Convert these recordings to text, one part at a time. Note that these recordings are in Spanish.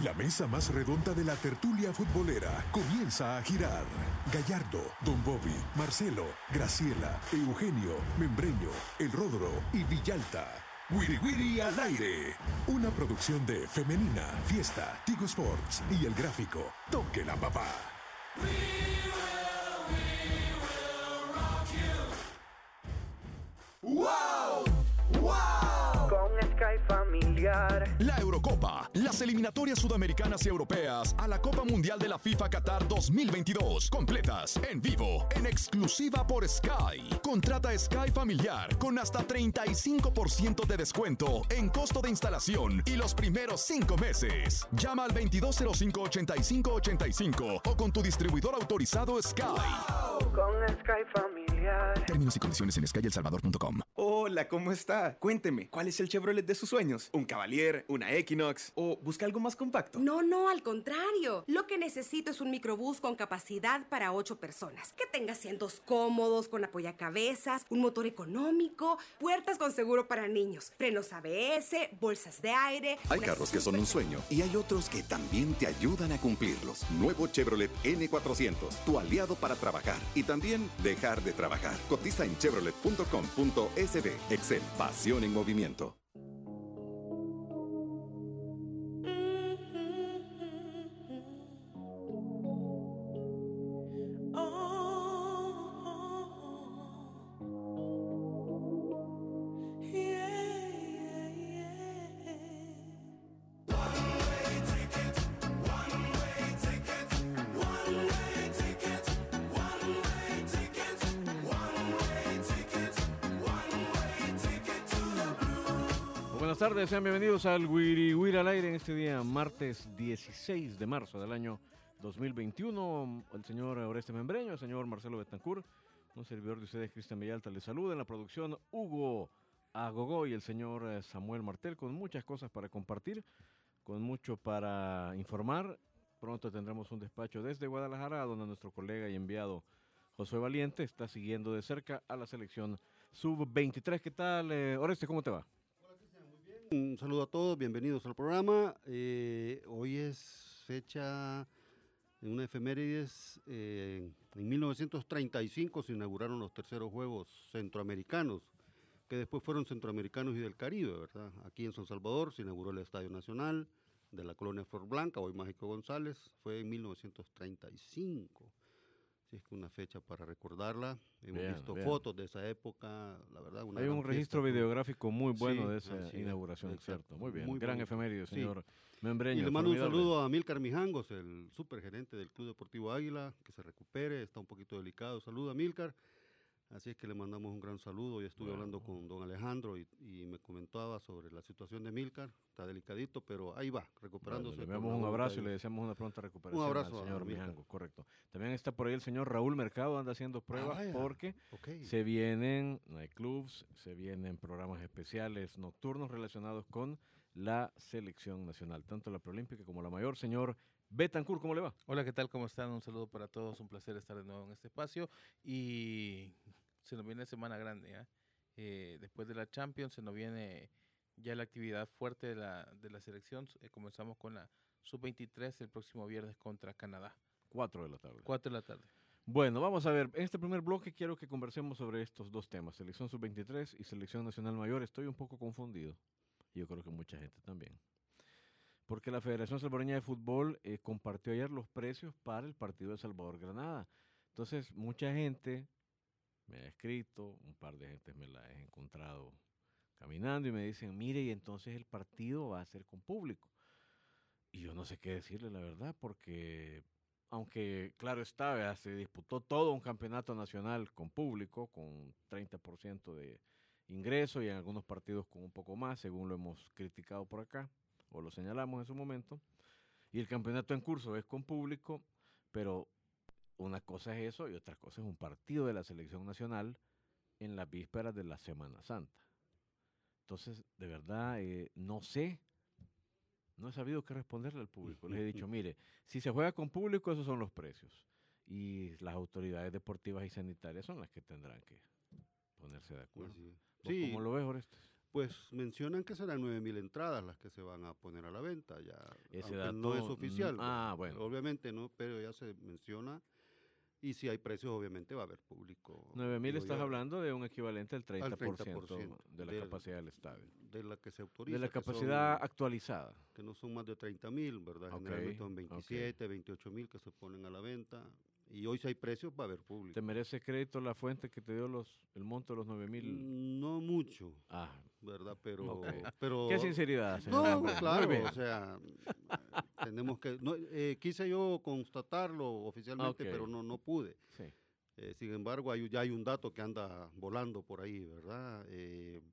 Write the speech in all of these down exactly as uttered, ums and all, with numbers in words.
La mesa más redonda de la tertulia futbolera comienza a girar. Gallardo, Don Bobby, Marcelo, Graciela, Eugenio, Membreño, El Ródoro y Villalta. Wiri Wiri al aire. Una producción de Femenina, Fiesta, Tigo Sports y El Gráfico. Toque la papá. We will, we will rock you. ¡Wow! ¡Wow! Con Sky Familiar. La Eurocopa, las eliminatorias sudamericanas y europeas a la Copa Mundial de la FIFA Qatar dos mil veintidós. Completas, en vivo, en exclusiva por Sky. Contrata Sky Familiar con hasta treinta y cinco por ciento de descuento en costo de instalación y los primeros cinco meses. Llama al veintidós cero cinco, ochenta y cinco ochenta y cinco o con tu distribuidor autorizado Sky. Wow. Con Sky Familiar. Términos y condiciones en sky el salvador punto com. Hola, ¿cómo está? Cuénteme, ¿cuál es el Chevrolet de sus sueños? ¿Un Cavalier? ¿Una Equinox? ¿O busca algo más compacto? No, no, al contrario. Lo que necesito es un microbús con capacidad para ocho personas. Que tenga asientos cómodos, con apoyacabezas, un motor económico, puertas con seguro para niños, frenos A B S, bolsas de aire... Hay carros que son un sueño y hay otros que también te ayudan a cumplirlos. Nuevo Chevrolet N cuatrocientos, tu aliado para trabajar y también dejar de trabajar. Cotiza en chevrolet punto com punto es de. Excel, pasión en movimiento. Buenas tardes, sean bienvenidos al Wiri Wiri al aire en este día, martes dieciséis de marzo del año dos mil veintiuno. El señor Oreste Membreño, el señor Marcelo Betancourt, un servidor de ustedes, Cristian Villalta, les saluda. En la producción, Hugo Agogó y el señor Samuel Martel, con muchas cosas para compartir, con mucho para informar. Pronto tendremos un despacho desde Guadalajara, donde nuestro colega y enviado Josué Valiente está siguiendo de cerca a la selección sub veintitrés. ¿Qué tal, eh, Oreste? ¿Cómo te va? Un saludo a todos, bienvenidos al programa. Eh, hoy es fecha de una efemérides. Eh, en mil novecientos treinta y cinco se inauguraron los terceros Juegos Centroamericanos, que después fueron Centroamericanos y del Caribe, ¿verdad? Aquí en San Salvador se inauguró el Estadio Nacional de la colonia Flor Blanca, hoy Mágico González, fue en mil novecientos treinta y cinco. Es que una fecha para recordarla. Hemos bien, visto bien. fotos de esa época, la verdad. Una Hay un registro fiesta, videográfico muy bueno sí, de esa sí, inauguración, exacto. ¿cierto? Muy bien, Muy gran bonito. efeméride, Sí. señor Membreño. Y le mando un formidable. saludo a Amílcar Mijangos, el supergerente del Club Deportivo Águila, que se recupere, está un poquito delicado. Saludo a Amílcar. Así es que le mandamos un gran saludo. Ya estuve Bueno. hablando con don Alejandro y, y me comentaba sobre la situación de Amílcar. Está delicadito, pero ahí va, recuperándose. Bueno, le por enviamos la un voluntad abrazo de y le Dios. deseamos una pronta recuperación Un abrazo al a señor Amílcar. Mijango, correcto. También está por ahí el señor Raúl Mercado, anda haciendo pruebas vaya. porque Ok. se vienen nightclubs, se vienen programas especiales nocturnos relacionados con la selección nacional, tanto la preolímpica como la mayor. Señor Betancourt, ¿cómo le va? Hola, ¿qué tal? ¿Cómo están? Un saludo para todos, un placer estar de nuevo en este espacio y se nos viene semana grande, ¿eh? Eh, después de la Champions se nos viene ya la actividad fuerte de la, de la selección. Eh, comenzamos con la sub veintitrés el próximo viernes contra Canadá. Cuatro de la tarde. Cuatro de la tarde. Bueno, vamos a ver, en este primer bloque quiero que conversemos sobre estos dos temas, selección sub veintitrés y selección nacional mayor. Estoy un poco confundido, y yo creo que mucha gente también, porque la Federación Salvadoreña de Fútbol eh, compartió ayer los precios para el partido de Salvador-Granada. Entonces, mucha gente me ha escrito, un par de gente me la he encontrado caminando y me dicen, mire, y entonces el partido va a ser con público. Y yo no sé qué decirle, la verdad, porque aunque, claro está, ¿verdad? Se disputó todo un campeonato nacional con público, con treinta por ciento de ingreso y en algunos partidos con un poco más, según lo hemos criticado por acá, o lo señalamos en su momento. Y el campeonato en curso es con público, pero una cosa es eso y otra cosa es un partido de la selección nacional en las vísperas de la Semana Santa. Entonces, de verdad, eh, no sé, no he sabido qué responderle al público. Les he dicho, mire, si se juega con público, esos son los precios. Y las autoridades deportivas y sanitarias son las que tendrán que ponerse de acuerdo. Sí. ¿Vos Sí. ¿Cómo lo ves, Orestes? Pues mencionan que serán nueve mil entradas las que se van a poner a la venta, ya Ese aunque dato, no es oficial. mm, ah, ¿verdad? bueno. Obviamente no, pero ya se menciona. Y si hay precios, obviamente va a haber público. nueve mil digo estás yo, hablando de un equivalente al treinta por ciento, treinta por ciento de la del- capacidad del estadio. de la que se autoriza. De la que son- capacidad actualizada. que no son más de treinta mil, ¿verdad? Ok, Generalmente son ok. veintisiete, veintiocho mil que se ponen a la venta. Y hoy si hay precios va a haber público. ¿Te merece crédito la fuente que te dio los el monto de los nueve mil? Mm, No mucho, Ah, ¿verdad? Pero... Ok. pero qué sinceridad, señor No, Lambert. Muy claro, bien. o sea, eh, tenemos que... No, eh, quise yo constatarlo oficialmente, Ok. pero no, no pude. Sí. Eh, sin embargo, hay, ya hay un dato que anda volando por ahí, ¿verdad? Eh,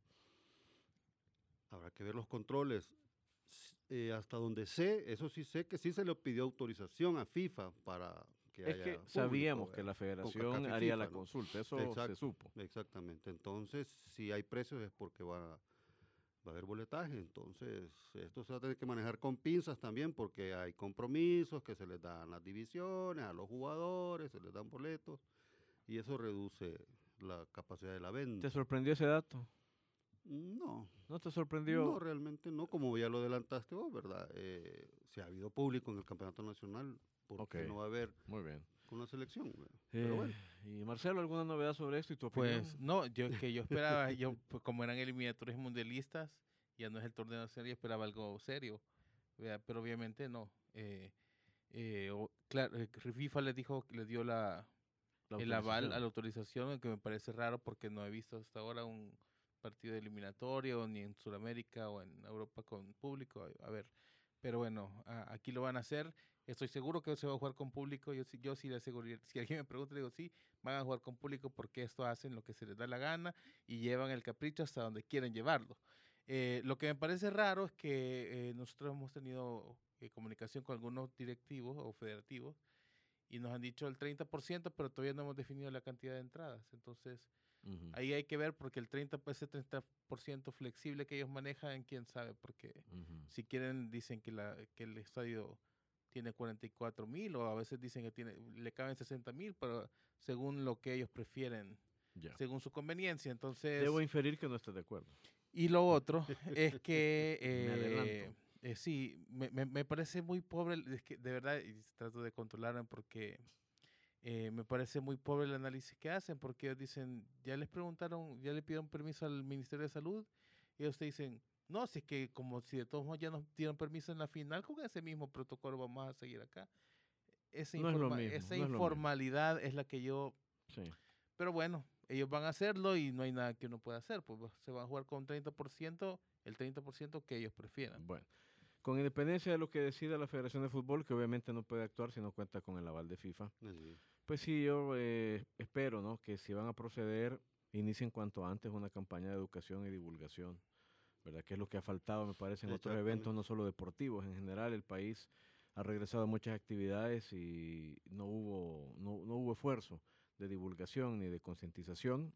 habrá que ver los controles. S- eh, hasta donde sé, eso sí sé que sí se le pidió autorización a FIFA para que Es haya que público, sabíamos que ¿verdad? la federación CONCACAF y haría FIFA, la ¿no? consulta, eso Exacto, se supo. Exactamente. Entonces, si hay precios es porque va, va a haber boletaje. Entonces, esto se va a tener que manejar con pinzas también porque hay compromisos que se les dan las divisiones, a los jugadores, se les dan boletos y eso reduce la capacidad de la venta. ¿Te sorprendió ese dato? No, ¿No te sorprendió? no, realmente no, como ya lo adelantaste vos, ¿verdad? Eh, si ha habido público en el campeonato nacional, ¿por qué Ok. no va a haber Muy bien. con la selección? ¿verdad? Eh, Pero bueno, Y Marcelo, ¿alguna novedad sobre esto y tu opinión? Pues no, yo que yo esperaba, yo pues, como eran eliminatorias mundialistas, ya no es el torneo serio, esperaba algo serio, ¿verdad? Pero obviamente no. Eh, eh, o- claro, eh, FIFA les dijo, les dio la, La el aval autorización. a la autorización, que me parece raro porque no he visto hasta ahora un partido eliminatorio ni en Sudamérica o en Europa con público. A, a ver, pero bueno, a- aquí lo van a hacer. Estoy seguro que se va a jugar con público. Yo, sí- yo sí le aseguro, si alguien me pregunta, le digo, sí, van a jugar con público porque esto hacen lo que se les da la gana y llevan el capricho hasta donde quieren llevarlo. Eh, lo que me parece raro es que eh, nosotros hemos tenido eh, comunicación con algunos directivos o federativos y nos han dicho el treinta por ciento, pero todavía no hemos definido la cantidad de entradas. Entonces, Ujú, ahí hay que ver porque el treinta, pues, ese treinta por ciento flexible que ellos manejan, quién sabe, porque ujú. si quieren dicen que, la, que el estadio tiene cuarenta y cuatro mil o a veces dicen que tiene, le caben sesenta mil, pero según lo que ellos prefieren, Ya. según su conveniencia. Entonces, Debo inferir que no estás de acuerdo. y lo otro es que Me adelanto. eh, eh, sí, me, me, me parece muy pobre, el- es que de verdad, y trato de controlarme porque eh, me parece muy pobre el análisis que hacen, porque ellos dicen, ya les preguntaron, ya le pidieron permiso al Ministerio de Salud, y ellos te dicen, no, si es que como si de todos modos ya nos dieron permiso en la final, con ese mismo protocolo vamos a seguir acá. Esa, No es lo informa- mismo, esa no es lo mismo. informalidad es la que yo Sí. pero bueno, ellos van a hacerlo y no hay nada que uno pueda hacer. Pues va- se van a jugar con treinta por ciento, el treinta por ciento que ellos prefieran. Bueno, con independencia de lo que decida la Federación de Fútbol, que obviamente no puede actuar si no cuenta con el aval de FIFA, así es. pues sí, yo eh, espero, ¿no?, que si van a proceder, inicien cuanto antes una campaña de educación y divulgación, ¿verdad? Que es lo que ha faltado, me parece, en otros eventos, Exactamente. no solo deportivos. En general, el país ha regresado a muchas actividades y no hubo, no, no hubo esfuerzo de divulgación ni de concientización.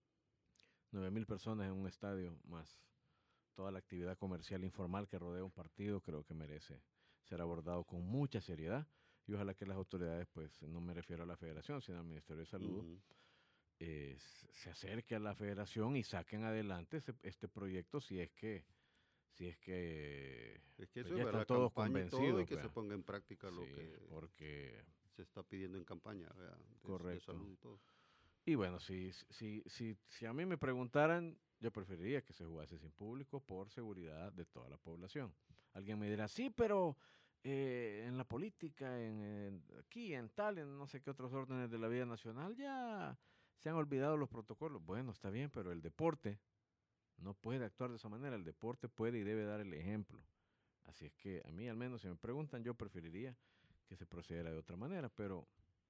Nueve mil personas en un estadio, más toda la actividad comercial informal que rodea un partido, creo que merece ser abordado con mucha seriedad. Y ojalá que las autoridades, pues no me refiero a la federación, sino al Ministerio de Salud, Ujú. eh, s- se acerque a la federación y saquen adelante ese- este proyecto si es que si es que Es que pues eso ya es están la todos campaña y todo, y convencidos, que se vea. ponga en práctica lo Sí, que porque se está pidiendo en campaña, ¿verdad? De- de Correcto. salud y todo. y bueno, si, si, si, si a mí me preguntaran, yo preferiría que se jugase sin público por seguridad de toda la población. Alguien me dirá, sí, pero eh, en la política, en, en- aquí, en tal, en no sé qué otros órdenes de la vida nacional, ya se han olvidado los protocolos. Bueno, está bien, pero el deporte no puede actuar de esa manera. El deporte puede y debe dar el ejemplo. Así es que a mí, al menos, si me preguntan, yo preferiría que se procediera de otra manera, pero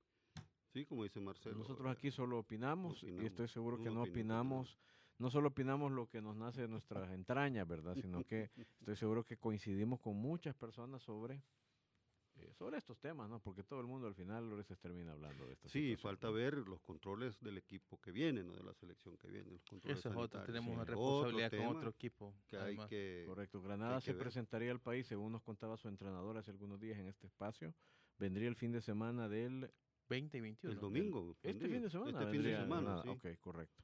Sí, como dice Marcelo. nosotros eh, aquí solo opinamos, y opinamos, estoy seguro que uno no opina, opina. opinamos, no solo opinamos lo que nos nace de nuestras entrañas, ¿verdad? Sino que estoy seguro que coincidimos con muchas personas sobre, eh, sobre estos temas, ¿no? Porque todo el mundo al final a veces termina hablando de esto. Sí, falta ver los controles del equipo que viene, no de la selección que viene. Los controles Eso es otro, sanitarios. tenemos sí. una Otro responsabilidad con tema otro equipo. que hay además. que... Correcto. Granada que se ver. presentaría al país, según nos contaba su entrenador hace algunos días en este espacio. Vendría el fin de semana del... veinte y veintiuno. El domingo. Este fin de semana. Este fin de vendría semana, Granada. sí. Ok, correcto.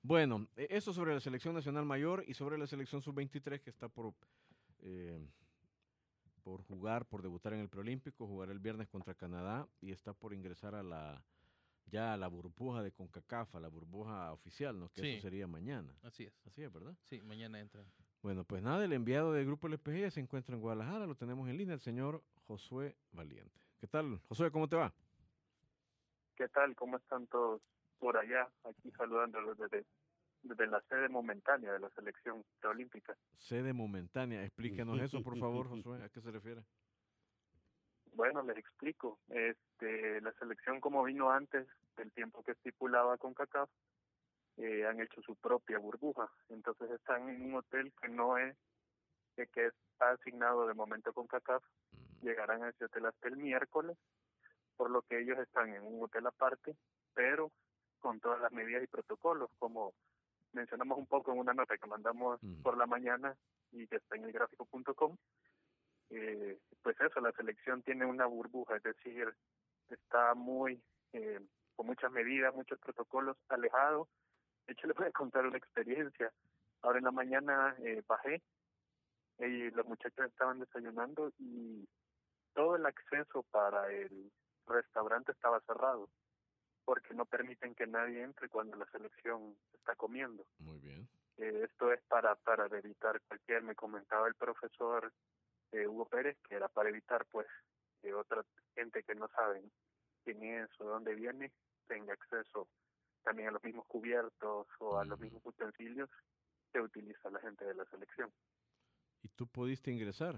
Bueno, e- eso sobre la selección nacional mayor y sobre la selección sub veintitrés que está por, eh, por jugar, por debutar en el preolímpico, jugar el viernes contra Canadá y está por ingresar a la ya a la burbuja de CONCACAF, a la burbuja oficial, ¿no? Que Sí. eso sería mañana. Así es. Así es, ¿verdad? Sí, mañana entra. Bueno, pues nada, el enviado del Grupo L P G ya se encuentra en Guadalajara, lo tenemos en línea, el señor Josué Valiente. ¿Qué tal, Josué? ¿Cómo te va? ¿Qué tal? ¿Cómo están todos por allá? Aquí saludándolos desde, desde la sede momentánea de la selección preolímpica. Sede momentánea, explíquenos eso, por favor, Josué, ¿a qué se refiere? Bueno, les explico. Este, la selección, como vino antes del tiempo que estipulaba CONCACAF, eh, han hecho su propia burbuja. Entonces están en un hotel que no es que, que está asignado de momento CONCACAF. Llegarán a ese hotel hasta el miércoles, por lo que ellos están en un hotel aparte, pero con todas las medidas y protocolos, como mencionamos un poco en una nota que mandamos Mm. por la mañana y que está en el gráfico punto com. Eh, pues eso, la selección tiene una burbuja, es decir, está muy, eh, con muchas medidas, muchos protocolos, alejado. De hecho, les voy a contar una experiencia. Ahora en la mañana eh, bajé y los muchachos estaban desayunando y todo el acceso para el restaurante estaba cerrado porque no permiten que nadie entre cuando la selección está comiendo. Muy bien. Eh, esto es para para evitar cualquier, me comentaba el profesor eh, Hugo Pérez, que era para evitar pues que otra gente que no saben quién es o dónde viene tenga acceso también a los mismos cubiertos o a los Ujú. mismos utensilios que utiliza la gente de la selección. ¿Y tú pudiste ingresar?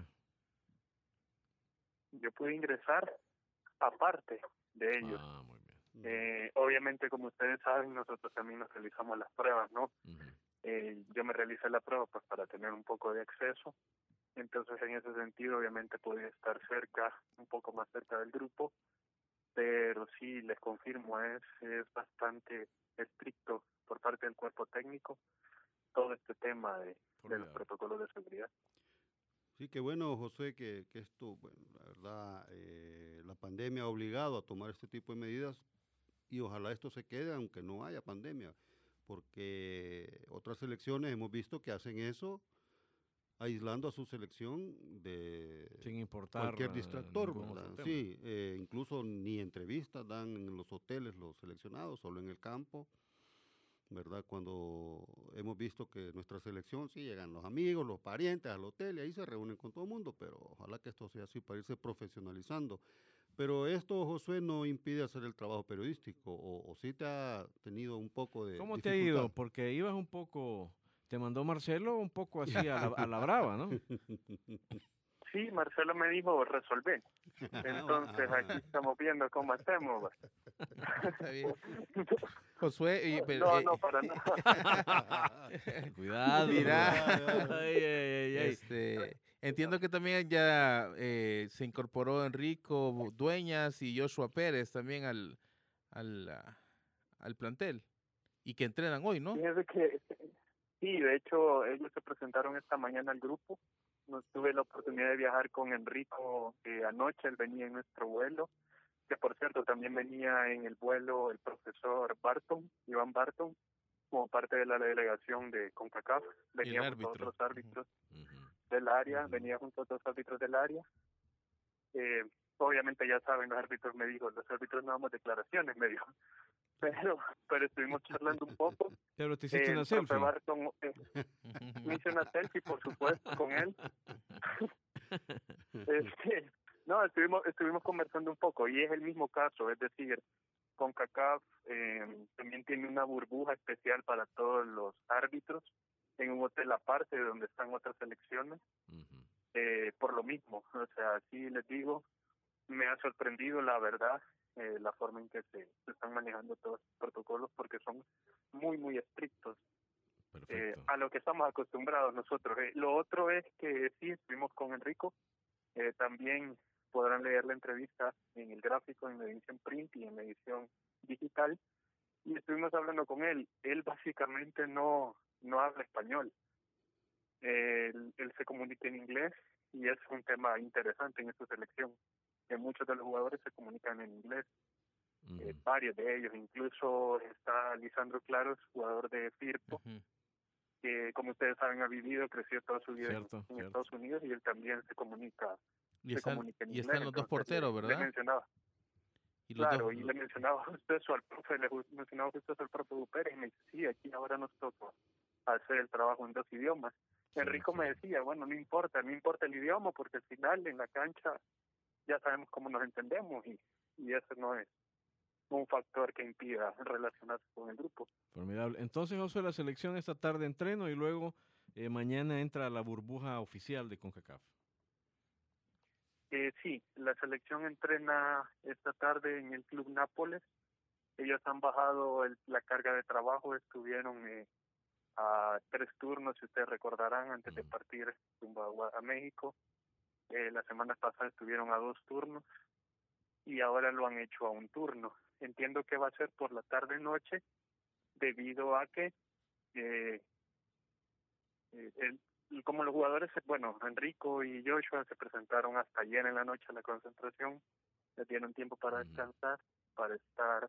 Yo pude ingresar aparte de ellos. Ah, muy bien. Eh, obviamente, como ustedes saben, nosotros también nos realizamos las pruebas, ¿no? Ujú. Eh, yo me realicé la prueba pues para tener un poco de acceso. Entonces, en ese sentido, obviamente podía estar cerca, un poco más cerca del grupo, pero sí, les confirmo, es, es bastante estricto por parte del cuerpo técnico todo este tema de, de los Formidable. protocolos de seguridad. Sí, qué bueno, José, que, que esto, bueno, la verdad, eh, la pandemia ha obligado a tomar este tipo de medidas y ojalá esto se quede aunque no haya pandemia, porque otras selecciones hemos visto que hacen eso aislando a su selección de Sin importar cualquier eh, distractor, ningún otro ¿verdad? tema. Sí, eh, incluso ni entrevistas dan en los hoteles los seleccionados, solo en el campo, ¿verdad? Cuando hemos visto que nuestra selección, sí, llegan los amigos, los parientes al hotel y ahí se reúnen con todo el mundo, pero ojalá que esto sea así para irse profesionalizando. Pero esto, Josué, no impide hacer el trabajo periodístico, o, o sí te ha tenido un poco de ¿Cómo te ha ido? dificultad? Porque ibas un poco, te mandó Marcelo un poco así a la, a la brava, ¿no? Sí, Marcelo me dijo, resolvé. Entonces, aquí estamos viendo cómo hacemos. Está bien. Josué, y- pero, No, eh, no, para nada. Cuidado. Mira. Ay, ay, ay, ay. este, entiendo que también ya eh, se incorporó Enrico Dueñas y Joshua Pérez también al, al, ah, al plantel y que entrenan hoy, ¿no? Fíjese que, sí, de hecho, ellos se presentaron esta mañana al grupo. Nos tuve la oportunidad de viajar con Enrico eh, anoche, él venía en nuestro vuelo, que por cierto también venía en el vuelo el profesor Barton, Iván Barton, como parte de la delegación de CONCACAF, venía junto a árbitro. otros árbitros Ujú. del área, Ujú. venía junto a otros árbitros del área. Eh, obviamente ya saben, los árbitros me dijo, los árbitros no damos declaraciones, me dijo, pero, pero estuvimos charlando un poco. Pero te hiciste Eh, una el profe selfie. Barton, eh, me hice una selfie, por supuesto, con él. Este, no, estuvimos estuvimos conversando un poco y es el mismo caso, es decir, CONCACAF eh, también tiene una burbuja especial para todos los árbitros en un hotel aparte de donde están otras selecciones, Ujú. eh, por lo mismo, o sea, sí les digo, me ha sorprendido la verdad eh, la forma en que se, se están manejando todos los protocolos porque son muy, muy estrictos. Eh, Perfecto. a lo que estamos acostumbrados nosotros. Eh, lo otro es que sí, estuvimos con Enrico, eh, también podrán leer la entrevista en el gráfico, en la edición print y en la edición digital, y estuvimos hablando con él. Él básicamente no, no habla español, eh, él, él se comunica en inglés y es un tema interesante en esta selección, que muchos de los jugadores se comunican en inglés. uh-huh. eh, varios de ellos, incluso está Lisandro Claros, jugador de Firpo, uh-huh. que como ustedes saben ha vivido, creció toda su vida cierto, en, en cierto. Estados Unidos, y él también se comunica, y se están, comunica en y inglés. Están los dos porteros, le, ¿verdad? Le mencionaba. Y claro, dos, y le mencionaba justo eso al profe, le mencionaba justo eso al profe Pérez, y me dice, sí, aquí ahora nos toca hacer el trabajo en dos idiomas. Sí, Enrico sí. me decía, bueno, no importa, no importa el idioma, porque al final en la cancha ya sabemos cómo nos entendemos, y, y eso no es un factor que impida relacionarse con el grupo. Formidable. Entonces, Josué, la selección esta tarde entreno y luego eh, mañana entra a la burbuja oficial de CONCACAF. Eh, sí, la selección entrena esta tarde en el Club Nápoles. Ellos han bajado el, la carga de trabajo, estuvieron eh, a tres turnos, si ustedes recordarán, antes uh-huh. de partir rumbo a, a México. Eh, la semana pasada estuvieron a dos turnos y ahora lo han hecho a un turno. Entiendo que va a ser por la tarde-noche, debido a que eh, eh, el como los jugadores, bueno, Enrico y Joshua se presentaron hasta ayer en la noche a la concentración, les dieron tiempo para descansar, para estar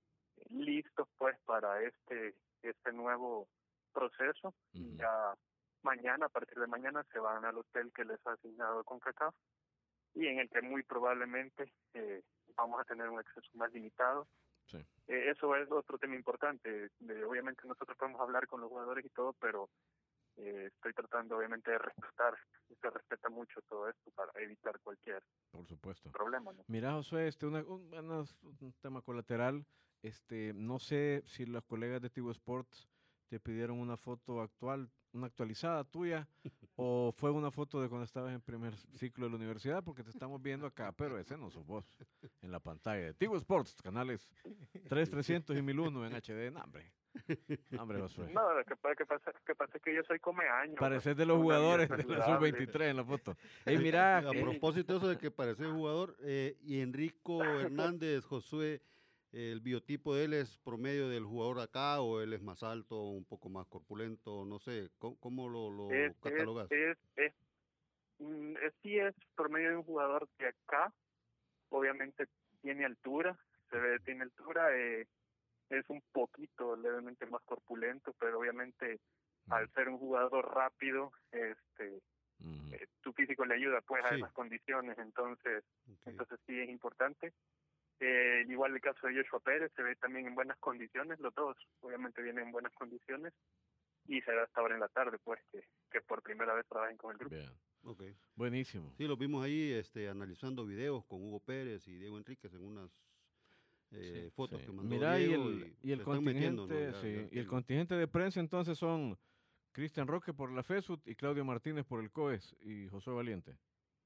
listos pues para este este nuevo proceso. Uh-huh. Ya mañana, a partir de mañana, se van al hotel que les ha asignado CONCACAF, y en el que muy probablemente eh, vamos a tener un acceso más limitado. Sí. Eh, eso es otro tema importante. Eh, obviamente nosotros podemos hablar con los jugadores y todo, pero Eh, estoy tratando obviamente de respetar, se respeta mucho todo esto para evitar cualquier Por supuesto. problema, ¿no? Mira, Josué, este una, un, un tema colateral, este no sé si los colegas de Tigo Sports te pidieron una foto actual, una actualizada tuya, o fue una foto de cuando estabas en primer ciclo de la universidad, porque te estamos viendo acá, pero ese no sos vos, en la pantalla de Tigo Sports, canales tres, trescientos y mil uno en H D, no, hombre. Hombre, Josué. No, lo que pasa, que pasa, que pasa es que yo soy come años. Pareces de los jugadores de la sub veintitrés en la foto. Hey, mira, a propósito de eso de que parece jugador, eh, y Enrico Hernández, Josué, eh, el biotipo de él es promedio del jugador acá, o él es más alto, un poco más corpulento, no sé, ¿cómo, cómo lo, lo es, catalogas? Es, es, es, es, sí es promedio de un jugador de acá, obviamente tiene altura, se ve, tiene altura, eh, es un poquito levemente más corpulento, pero obviamente uh-huh. al ser un jugador rápido, este uh-huh. eh, tu físico le ayuda pues sí. a esas condiciones, entonces okay. entonces sí es importante. Eh, igual el caso de Joshua Pérez, se ve también en buenas condiciones, los dos obviamente vienen en buenas condiciones, y será hasta ahora en la tarde pues que, que por primera vez trabajen con el grupo. Bien. Okay. Buenísimo. Sí, los vimos ahí este, analizando videos con Hugo Pérez y Diego Enríquez en unas Eh, sí, fotos sí. que mandó Mira, Diego y el, y y el contingente ¿no? ya, sí, ya, y el contingente de prensa entonces son Cristian Roque por la FESUT y Claudio Martínez por el COES y Josué Valiente.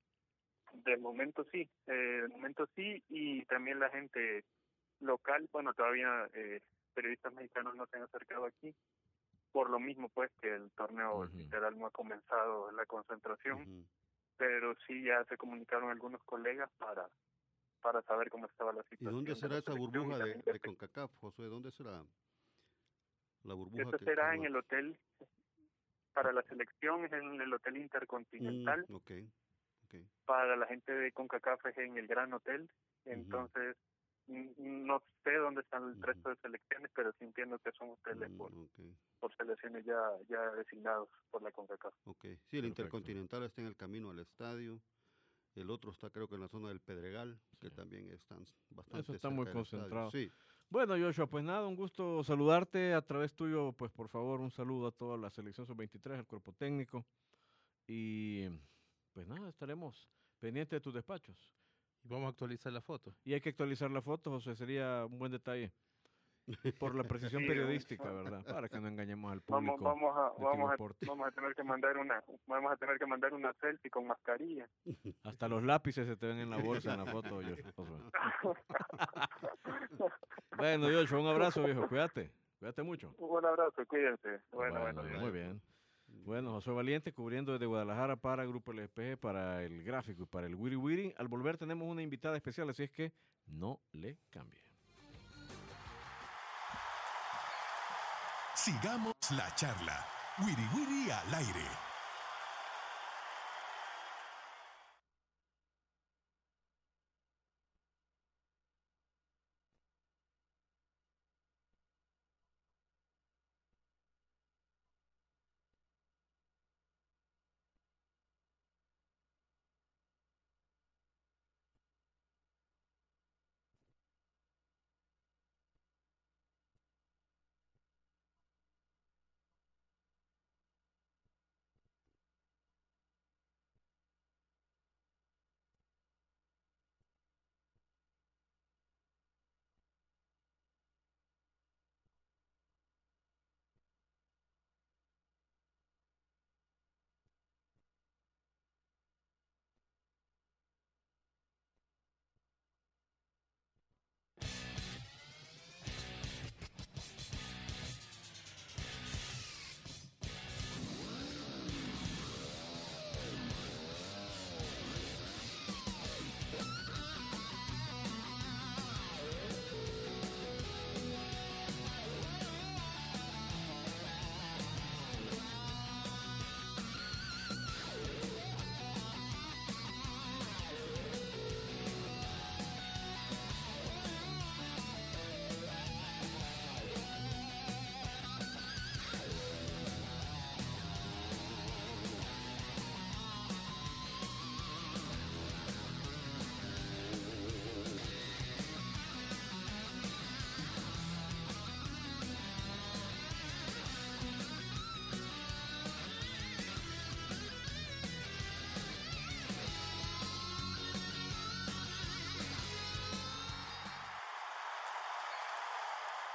De momento sí, eh, de momento sí, y también la gente local, bueno, todavía eh, periodistas mexicanos no se han acercado aquí, por lo mismo pues que el torneo uh-huh. literal no ha comenzado la concentración, uh-huh. pero sí ya se comunicaron algunos colegas para para saber cómo estaba la situación. ¿Y dónde será esa burbuja de, de CONCACAF, Josué? ¿Dónde será la burbuja? Esta será en el hotel, para la selección es en el Hotel Intercontinental. Mm, okay, okay. Para la gente de CONCACAF es en el Gran Hotel. Entonces, uh-huh. no sé dónde están el uh-huh. resto de selecciones, pero sí entiendo que son hoteles uh-huh. por, okay. por selecciones ya, ya designados por la CONCACAF. Okay. Sí, el Perfecto. Intercontinental está en el camino al estadio. El otro está creo que en la zona del Pedregal, sí. que también están bastante Eso está muy concentrado. Sí. Bueno, Joshua, pues nada, un gusto saludarte. A través tuyo, pues por favor, un saludo a toda la selección sub veintitrés, al cuerpo técnico. Y pues nada, estaremos pendientes de tus despachos. Y vamos a actualizar la foto. Y hay que actualizar la foto, José, sería un buen detalle. Por la precisión sí, periodística, ¿verdad? Para que no engañemos al público. Vamos, vamos a, vamos a, vamos a tener que mandar una, vamos a tener que mandar una selfie con mascarilla. Hasta los lápices se te ven en la bolsa en la foto, Joshua. Bueno, Joshua, un abrazo, viejo. Cuídate, cuídate mucho. Un buen abrazo, cuídense. Bueno, bueno, bueno muy bien. Bueno, Josué Valiente cubriendo desde Guadalajara para Grupo L P G, para el gráfico y para el Wiri Wiri. Al volver tenemos una invitada especial, así es que no le cambie. Sigamos la charla. Wiri Wiri al aire.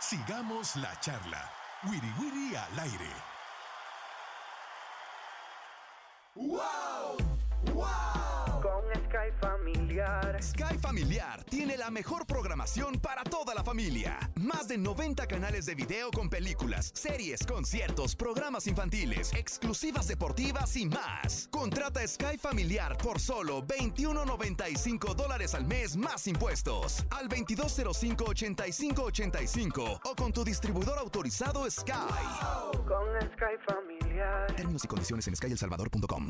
Sigamos la charla. Wiri Wiri al aire. ¡Wow! ¡Wow! Con Sky Familiar. Sky Familiar tiene la mejor programación para toda la familia. Más de noventa canales de video con películas, series, conciertos, programas infantiles, exclusivas deportivas y más. Contrata Sky Familiar por solo veintiuno noventa y cinco dólares al mes más impuestos. Al veintidós cero cinco, ochenta y cinco ochenta y cinco o con tu distribuidor autorizado Sky. Wow. Con Sky Familiar. Términos y condiciones en sky el salvador punto com.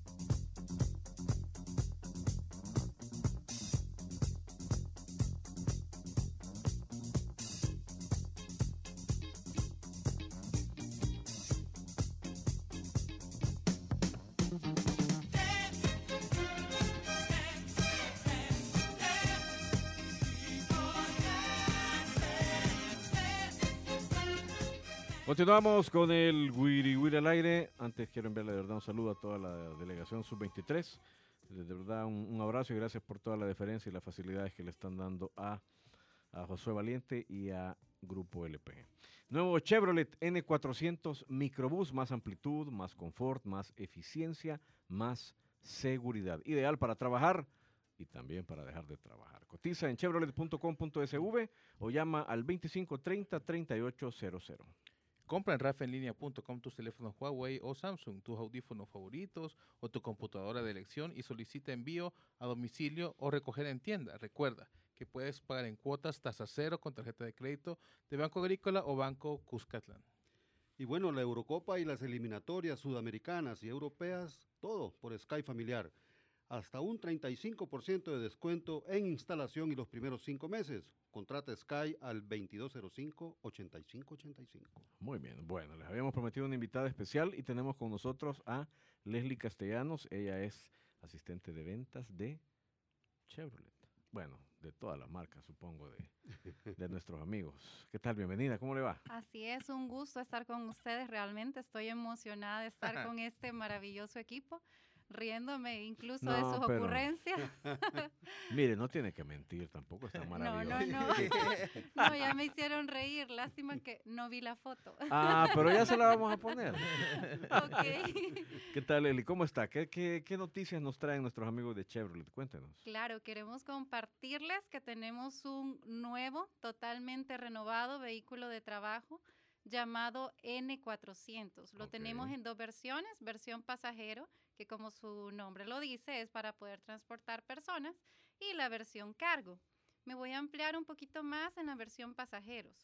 Continuamos con el Wiri Wiri al aire. Antes quiero enviarle de verdad un saludo a toda la delegación sub veintitrés. De verdad un, un abrazo y gracias por toda la deferencia y las facilidades que le están dando a, a Josué Valiente y a Grupo L P G. Nuevo Chevrolet N cuatrocientos Microbús, más amplitud, más confort, más eficiencia, más seguridad. Ideal para trabajar y también para dejar de trabajar. Cotiza en chevrolet punto com punto s v o llama al veinticinco treinta, treinta y ocho cero cero. Compra en rafa en línea punto com tus teléfonos Huawei o Samsung, tus audífonos favoritos o tu computadora de elección y solicita envío a domicilio o recoger en tienda. Recuerda que puedes pagar en cuotas tasa cero con tarjeta de crédito de Banco Agrícola o Banco Cuscatlán. Y bueno, la Eurocopa y las eliminatorias sudamericanas y europeas, todo por Sky Familiar. Hasta un treinta y cinco por ciento de descuento en instalación y los primeros cinco meses. Contrata Sky al veintidós cero cinco, ochenta y cinco ochenta y cinco. Muy bien, bueno, les habíamos prometido una invitada especial y tenemos con nosotros a Leslie Castellanos. Ella es asistente de ventas de Chevrolet. Bueno, de todas las marcas, supongo, de, de nuestros amigos. ¿Qué tal? Bienvenida, ¿cómo le va? Así es, un gusto estar con ustedes. Realmente estoy emocionada de estar con este maravilloso equipo, riéndome incluso no, de sus pero... ocurrencias. Mire, no tiene que mentir, tampoco está maravilloso. No, no, no. No, ya me hicieron reír. Lástima que no vi la foto. Ah, pero ya se la vamos a poner. Ok. ¿Qué tal, Eli? ¿Cómo está? ¿Qué, qué, qué noticias nos traen nuestros amigos de Chevrolet? Cuéntenos. Claro, queremos compartirles que tenemos un nuevo, totalmente renovado vehículo de trabajo llamado N cuatrocientos. Lo okay. tenemos en dos versiones, versión pasajero, que como su nombre lo dice, es para poder transportar personas, y la versión cargo. Me voy a ampliar un poquito más en la versión pasajeros.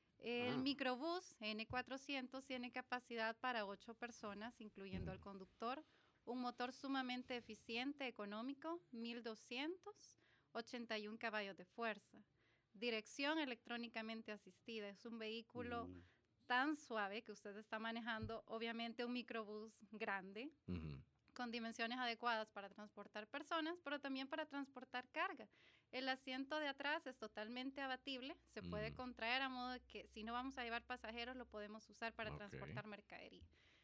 El ah. microbús N cuatrocientos tiene capacidad para ocho personas, incluyendo al conductor, un motor sumamente eficiente, económico, mil doscientos ochenta y un caballos de fuerza. Dirección electrónicamente asistida. Es un vehículo mm. tan suave que usted está manejando, obviamente un microbús grande, uh-huh. con dimensiones adecuadas para transportar personas, pero también para transportar carga. El asiento de atrás es totalmente abatible, se uh-huh. puede contraer a modo de que si no vamos a llevar pasajeros, lo podemos usar para okay. transportar mercadería.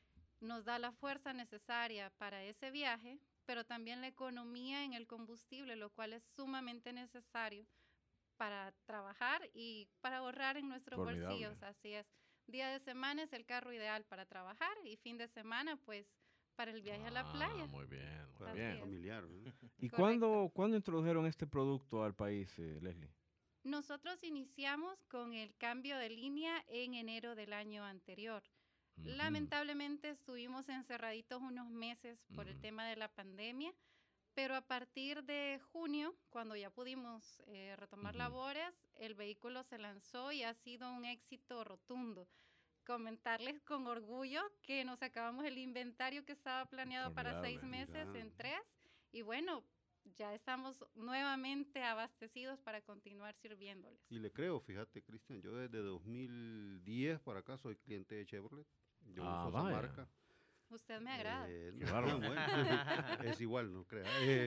Nos da la fuerza necesaria para ese viaje, pero también la economía en el combustible, lo cual es sumamente necesario para trabajar y para ahorrar en nuestros Formidable. bolsillos, así es. Día de semana es el carro ideal para trabajar y fin de semana, pues, para el viaje ah, a la playa. Muy bien, muy Así bien. Es. Familiar, ¿no? ¿Y cuándo, cuándo introdujeron este producto al país, eh, Leslie? Nosotros iniciamos con el cambio de línea en enero del año anterior. Uh-huh. Lamentablemente estuvimos encerraditos unos meses por uh-huh. el tema de la pandemia, pero a partir de junio, cuando ya pudimos eh, retomar uh-huh. labores, el vehículo se lanzó y ha sido un éxito rotundo. Comentarles con orgullo que nos acabamos el inventario que estaba planeado Formidable, para seis meses mira. en tres. Y bueno, ya estamos nuevamente abastecidos para continuar sirviéndoles. Y le creo, fíjate, Cristian, yo desde dos mil diez para acá soy cliente de Chevrolet. Yo ah, uso esa marca. Usted me agrada. Eh, no, bueno, es igual, no crea. Eh,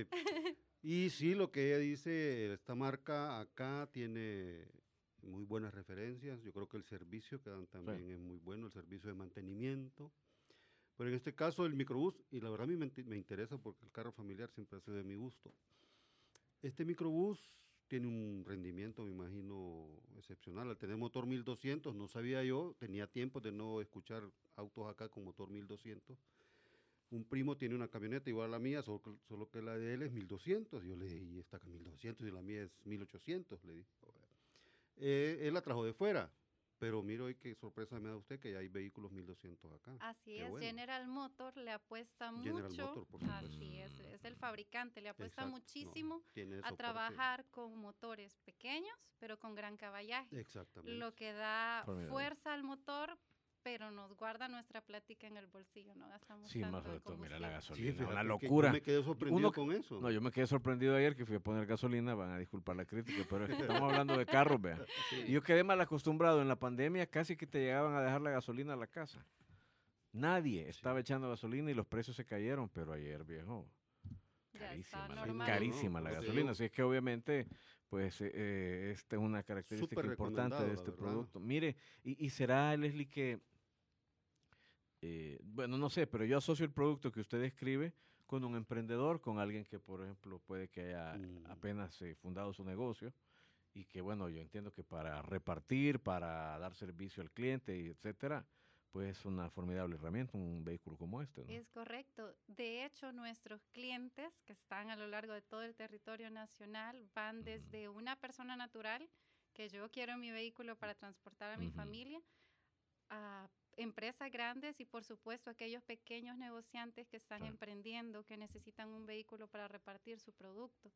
y sí, lo que ella dice, esta marca acá tiene muy buenas referencias. Yo creo que el servicio que dan también sí. es muy bueno, el servicio de mantenimiento. Pero en este caso el microbús, y la verdad a mí me, me interesa porque el carro familiar siempre ha sido de mi gusto. Este microbús tiene un rendimiento, me imagino, excepcional. Al tener motor mil doscientos, no sabía yo, tenía tiempo de no escuchar autos acá con motor mil doscientos. Un primo tiene una camioneta igual a la mía, solo que, solo que la de él es mil doscientos. Yo le dije, y esta mil doscientos y la mía es mil ochocientos, le dije. Eh, él la trajo de fuera, pero miro hoy qué sorpresa me da usted que ya hay vehículos mil doscientos acá. Así Qué es, bueno. General Motor le apuesta General mucho, Motor, por supuesto. así es, es el fabricante, le apuesta Exacto, muchísimo no, tiene a soporte. trabajar con motores pequeños, pero con gran caballaje. Exactamente. Lo que da Formidable. fuerza al motor, pero nos guarda nuestra plática en el bolsillo, no gastamos Sí, tanto más sobre en todo, mira combustible. la gasolina, fíjate una que locura. yo me quedé sorprendido Uno- con eso. No, yo me quedé sorprendido ayer que fui a poner gasolina, van a disculpar la crítica, pero es que estamos hablando de carros, vean. Y yo quedé mal acostumbrado, en la pandemia casi que te llegaban a dejar la gasolina a la casa. Nadie estaba echando gasolina y los precios se cayeron, pero ayer, viejo, Ya carísima, está la, normal. carísima la No, no, gasolina. sí. Así es que obviamente, pues, eh, eh, esta es una característica Súper importante recomendado, de la este verdad. producto. Mire, y, y será, Leslie, que, eh, bueno, no sé, pero yo asocio el producto que usted describe con un emprendedor, con alguien que, por ejemplo, puede que haya Mm. apenas eh, fundado su negocio y que, bueno, yo entiendo que para repartir, para dar servicio al cliente, y etcétera, pues es una formidable herramienta, un vehículo como este, ¿no? Es correcto. De hecho, nuestros clientes que están a lo largo de todo el territorio nacional van desde una persona natural, que yo quiero mi vehículo para transportar a mi Ujú. familia, a empresas grandes y por supuesto aquellos pequeños negociantes que están Claro. emprendiendo, que necesitan un vehículo para repartir su producto.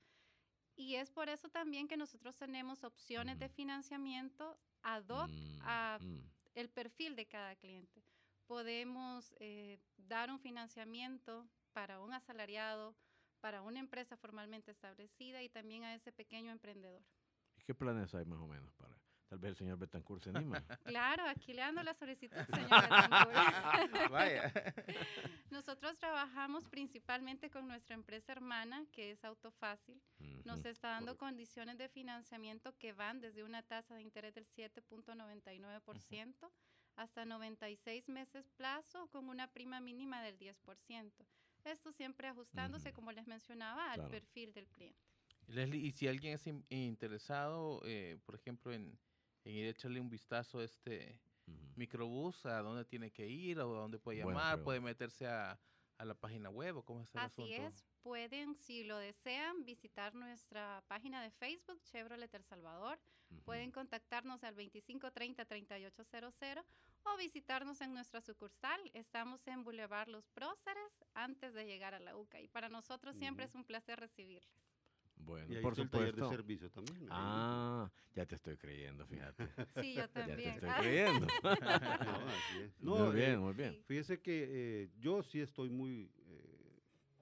Y es por eso también que nosotros tenemos opciones de Ujú. financiamiento ad hoc Mm, a mm. el perfil de cada cliente. Podemos eh, dar un financiamiento para un asalariado, para una empresa formalmente establecida y también a ese pequeño emprendedor. ¿Y qué planes hay más o menos para? Tal vez el señor Betancourt se anima. Claro, aquí le ando la solicitud, señor Betancourt. Vaya. Nosotros trabajamos principalmente con nuestra empresa hermana, que es Autofácil. Nos Ujú. está dando condiciones de financiamiento que van desde una tasa de interés del siete punto noventa y nueve por ciento hasta noventa y seis meses plazo con una prima mínima del diez por ciento. Esto siempre ajustándose, Ujú. como les mencionaba, al Claro. perfil del cliente. Leslie, y si alguien es in- interesado, eh, por ejemplo, en, en ir a echarle un vistazo a este Ujú. microbús, ¿a dónde tiene que ir o a dónde puede Buena llamar? ¿Puede pregunta. meterse a, a la página web o cómo está el Así asunto? es, pueden, si lo desean, visitar nuestra página de Facebook, Chevrolet El Salvador. Ujú. Pueden contactarnos al veinticinco treinta, treinta y ocho cero cero o visitarnos en nuestra sucursal. Estamos en Boulevard Los Próceres, antes de llegar a la U C A. Y para nosotros siempre Ujú. es un placer recibirles. Bueno, Y ahí por está el taller de supuesto. servicio también. ahí. Ah, ya te estoy creyendo, fíjate. Sí, yo Ya te también. estoy creyendo. No, así es. No, muy bien, eh, muy bien. Sí. Fíjese que eh, yo sí estoy muy eh,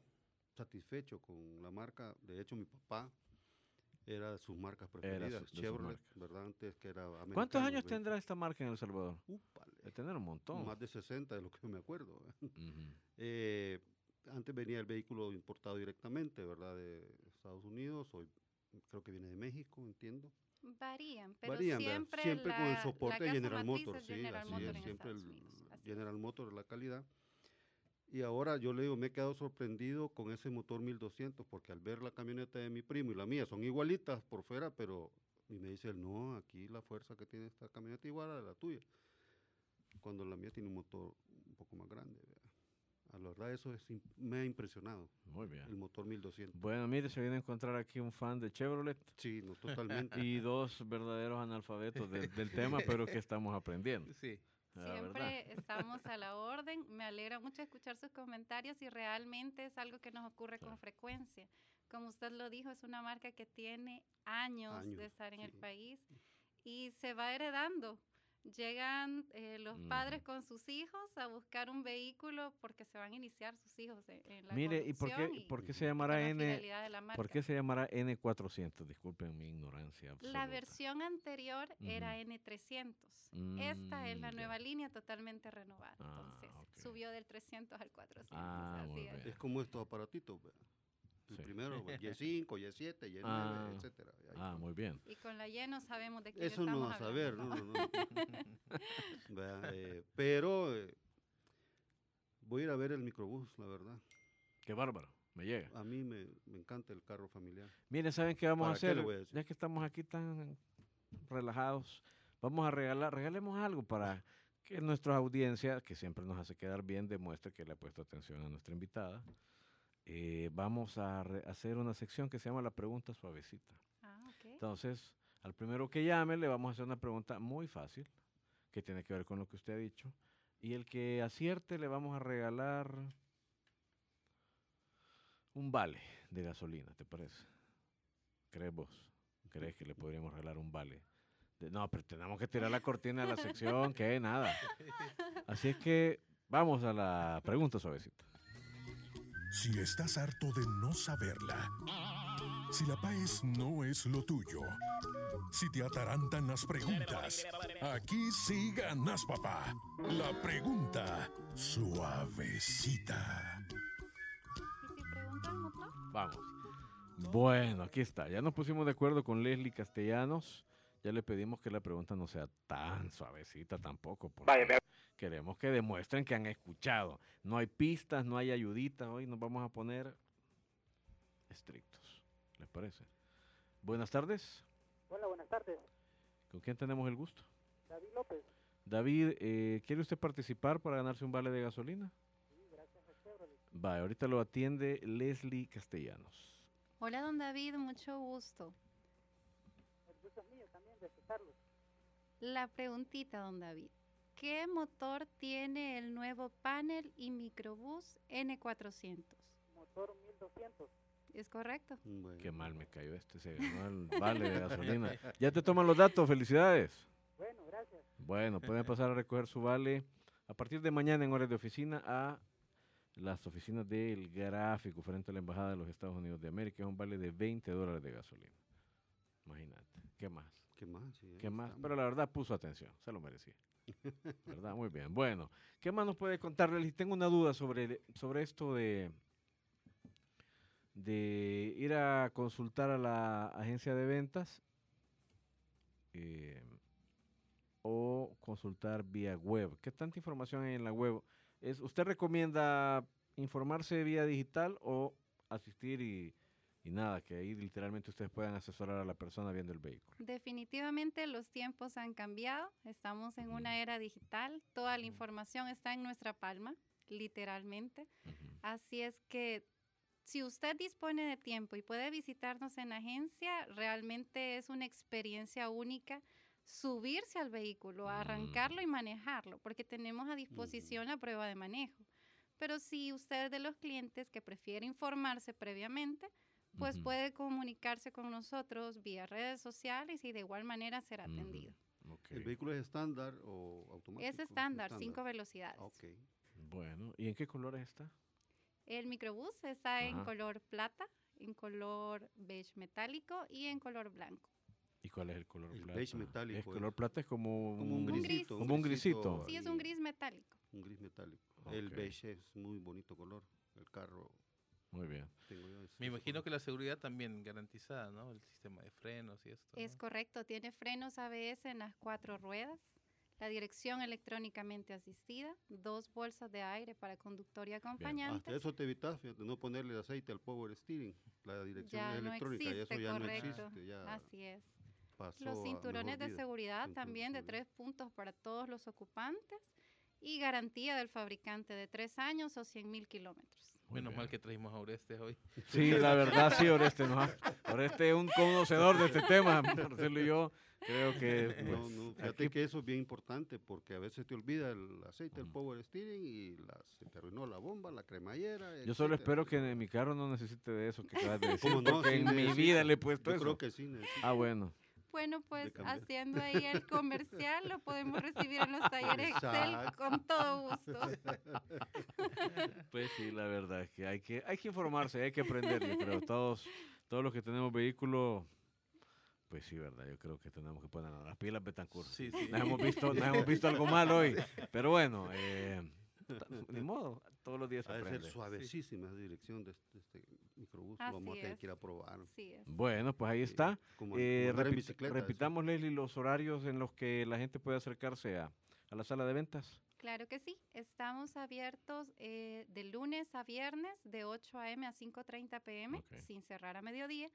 satisfecho con la marca. De hecho, mi papá era de sus marcas Era preferidas, su- de sus Chevrolet, marcas. ¿verdad? Antes que era americano. ¿Cuántos años ¿ve? tendrá esta marca en El Salvador? Úpale, De tener un montón. más de sesenta de lo que me acuerdo. ¿ve? Ujú. Eh, antes venía el vehículo importado directamente, ¿verdad? De Estados Unidos, hoy creo que viene de México, entiendo. Varían, pero Varían, ¿verdad? siempre, siempre con el la- soporte la de casa General matriz Motors, es sí, General así Motor es, en siempre el Estados Unidos, así es. General Motors, la calidad. Y ahora yo le digo, me he quedado sorprendido con ese motor mil doscientos, porque al ver la camioneta de mi primo y la mía son igualitas por fuera, pero, y me dice él, no, aquí la fuerza que tiene esta camioneta igual a la tuya, cuando la mía tiene un motor un poco más grande, ¿verdad? A la verdad eso es, im- me ha impresionado, Muy bien. el motor mil doscientos. Bueno, mire, se viene a encontrar aquí un fan de Chevrolet Sí, no, totalmente. y dos verdaderos analfabetos de- del tema, pero que estamos aprendiendo. Sí. la verdad. Siempre estamos a la orden. Me alegra mucho escuchar sus comentarios y realmente es algo que nos ocurre Claro. con frecuencia. Como usted lo dijo, es una marca que tiene años, Años, de estar en el sí. país y se va heredando. Llegan eh, los padres con sus hijos a buscar un vehículo porque se van a iniciar sus hijos en, en la Mire, ¿y por qué, conducción por qué y se con llamará la N? fidelidad de la marca. ¿Por qué se llamará N cuatrocientos? Disculpen mi ignorancia absoluta. La versión anterior era Ujú. N trescientos. Esta es la Mm, nueva ya. línea totalmente renovada. Ah, Entonces, ok. subió del trescientos al cuatrocientos. Ah, así muy es. bien. Es como estos aparatitos, ¿verdad? El Sí. primero, Y cinco, Y siete, Y nueve, Ah, etcétera. Y ahí Ah, con- muy bien. Y con la Y no sabemos de qué Eso estamos no vas a saber, hablando. no, no, no. Vea, eh, pero eh, voy a ir a ver el microbús, la verdad. Qué bárbaro. Me llega. A mí me, me encanta el carro familiar. Miren, ¿saben qué vamos a ¿Para qué le hacer? voy a decir? Ya que estamos aquí tan relajados. Vamos a regalar, regalemos algo para que nuestra audiencia, que siempre nos hace quedar bien, demuestre que le ha puesto atención a nuestra invitada. Eh, vamos a re- hacer una sección que se llama la pregunta suavecita. Ah, ok. Entonces, al primero que llame le vamos a hacer una pregunta muy fácil, que tiene que ver con lo que usted ha dicho. Y el que acierte le vamos a regalar un vale de gasolina, ¿te parece? ¿Crees vos? ¿Crees que le podríamos regalar un vale? De- no, pero tenemos que tirar la cortina de la sección, que nada. Así es que vamos a la pregunta suavecita. Si estás harto de no saberla, si la PAES no es lo tuyo, si te atarantan las preguntas, aquí sí ganas, papá. La pregunta suavecita. ¿Y si pregunta el motor? Vamos. Bueno, aquí está. Ya nos pusimos de acuerdo con Leslie Castellanos. Ya le pedimos que la pregunta no sea tan suavecita tampoco. Porque queremos que demuestren que han escuchado. No hay pistas, no hay ayuditas. Hoy nos vamos a poner estrictos. ¿Les parece? Buenas tardes. Hola, buenas tardes. ¿Con quién tenemos el gusto? David López. David, eh, ¿quiere usted participar para ganarse un vale de gasolina? Sí, gracias a Chevrolet. Va, ahorita lo atiende Leslie Castellanos. Hola, don David, mucho gusto. El gusto es mío también de escucharlos. La preguntita, don David. ¿Qué motor tiene el nuevo panel y microbús N cuatrocientos? Motor mil doscientos. ¿Es correcto? Bueno. Qué mal me cayó este, se ganó el vale de gasolina. Ya te toman los datos, felicidades. Bueno, gracias. Bueno, pueden pasar a recoger su vale a partir de mañana en horas de oficina a las oficinas del Gráfico frente a la Embajada de los Estados Unidos de América. Es un vale de veinte dólares de gasolina. Imagínate, ¿qué más? ¿Qué más? Sí, ¿Qué ahí más? estamos. Pero la verdad puso atención, se lo merecía. ¿Verdad? Muy bien. Bueno, ¿qué más nos puede contar? Leslie? Tengo una duda sobre, sobre esto de, de ir a consultar a la agencia de ventas eh, o consultar vía web. ¿Qué tanta información hay en la web? ¿Es, ¿Usted recomienda informarse vía digital o asistir y, y nada, que ahí literalmente ustedes puedan asesorar a la persona viendo el vehículo? Definitivamente los tiempos han cambiado, estamos en una era digital, toda la información está en nuestra palma, literalmente. Así es que si usted dispone de tiempo y puede visitarnos en la agencia, realmente es una experiencia única subirse al vehículo, arrancarlo y manejarlo, porque tenemos a disposición la prueba de manejo. Pero si usted es de los clientes que prefiere informarse previamente, pues Ujú. puede comunicarse con nosotros vía redes sociales y de igual manera será Ujú. atendido. Ok. ¿El vehículo es estándar o automático? Es estándar, cinco velocidades. Ah, ok. Bueno, ¿y en qué colores está? El microbús está en Ajá. color plata, en color beige metálico y en color blanco. ¿Y cuál es el color El plata? beige metálico Es es color plata es como, como un Un grisito. gris. como un grisito. Sí, es un gris metálico. Un gris metálico. El Ok. beige es muy bonito color. El carro. Muy bien. Tengo yo ese- Me ese imagino color. que la seguridad también garantizada, ¿no? El sistema de frenos y esto. Es ¿no? correcto, tiene frenos A B S en las cuatro ruedas, la dirección electrónicamente asistida, dos bolsas de aire para conductor y acompañante. Hasta eso te evitas, fíjate, no ponerle aceite al power steering. La dirección Ya es no electrónica y existe, eso ya correcto. no existe. Ya Así es. pasó Los a cinturones mejor de vida. seguridad Cinturones también de de seguridad. tres puntos para todos los ocupantes y garantía del fabricante de tres años o cien mil kilómetros. Muy Menos bien. mal que trajimos a Oreste hoy. Sí, la verdad sí, Oreste, ¿no? Oreste es un conocedor de este tema. Marcelo y yo creo que... No, pues, no, fíjate aquí- que eso es bien importante porque a veces te olvida el aceite, el power steering y la, se te arruinó la bomba, la cremallera. Yo solo etcétera. espero que en mi carro no necesite de eso que acabas de decir, ¿Cómo no? porque Sí en mi necesita. vida le he puesto Yo eso. creo que sí necesita. Ah, bueno. Bueno, pues cambiar. haciendo ahí el comercial, lo podemos recibir en los talleres Excel Exacto. con todo gusto. Pues sí, la verdad es que hay que, hay que informarse, hay que aprender, yo creo. Todos, todos los que tenemos vehículo, pues sí, verdad, yo creo que tenemos que poner las pilas, Betancourt. Sí, sí. Nos hemos visto, nos hemos visto algo mal hoy, pero bueno, eh, ni modo, todos los días se Ha de ser aprende. suavecísima esa dirección de este, de este microbús. Lo vamos a Así tener es. que ir a probar. Así es. Bueno, pues ahí Sí, está. como- Eh, como andar en repit- bicicleta, eso. repitamos, Leslie, los horarios en los que la gente puede acercarse a, a la sala de ventas. Claro que sí. Estamos abiertos eh, de lunes a viernes de ocho a eme a cinco treinta pe eme, Ok. sin cerrar a mediodía.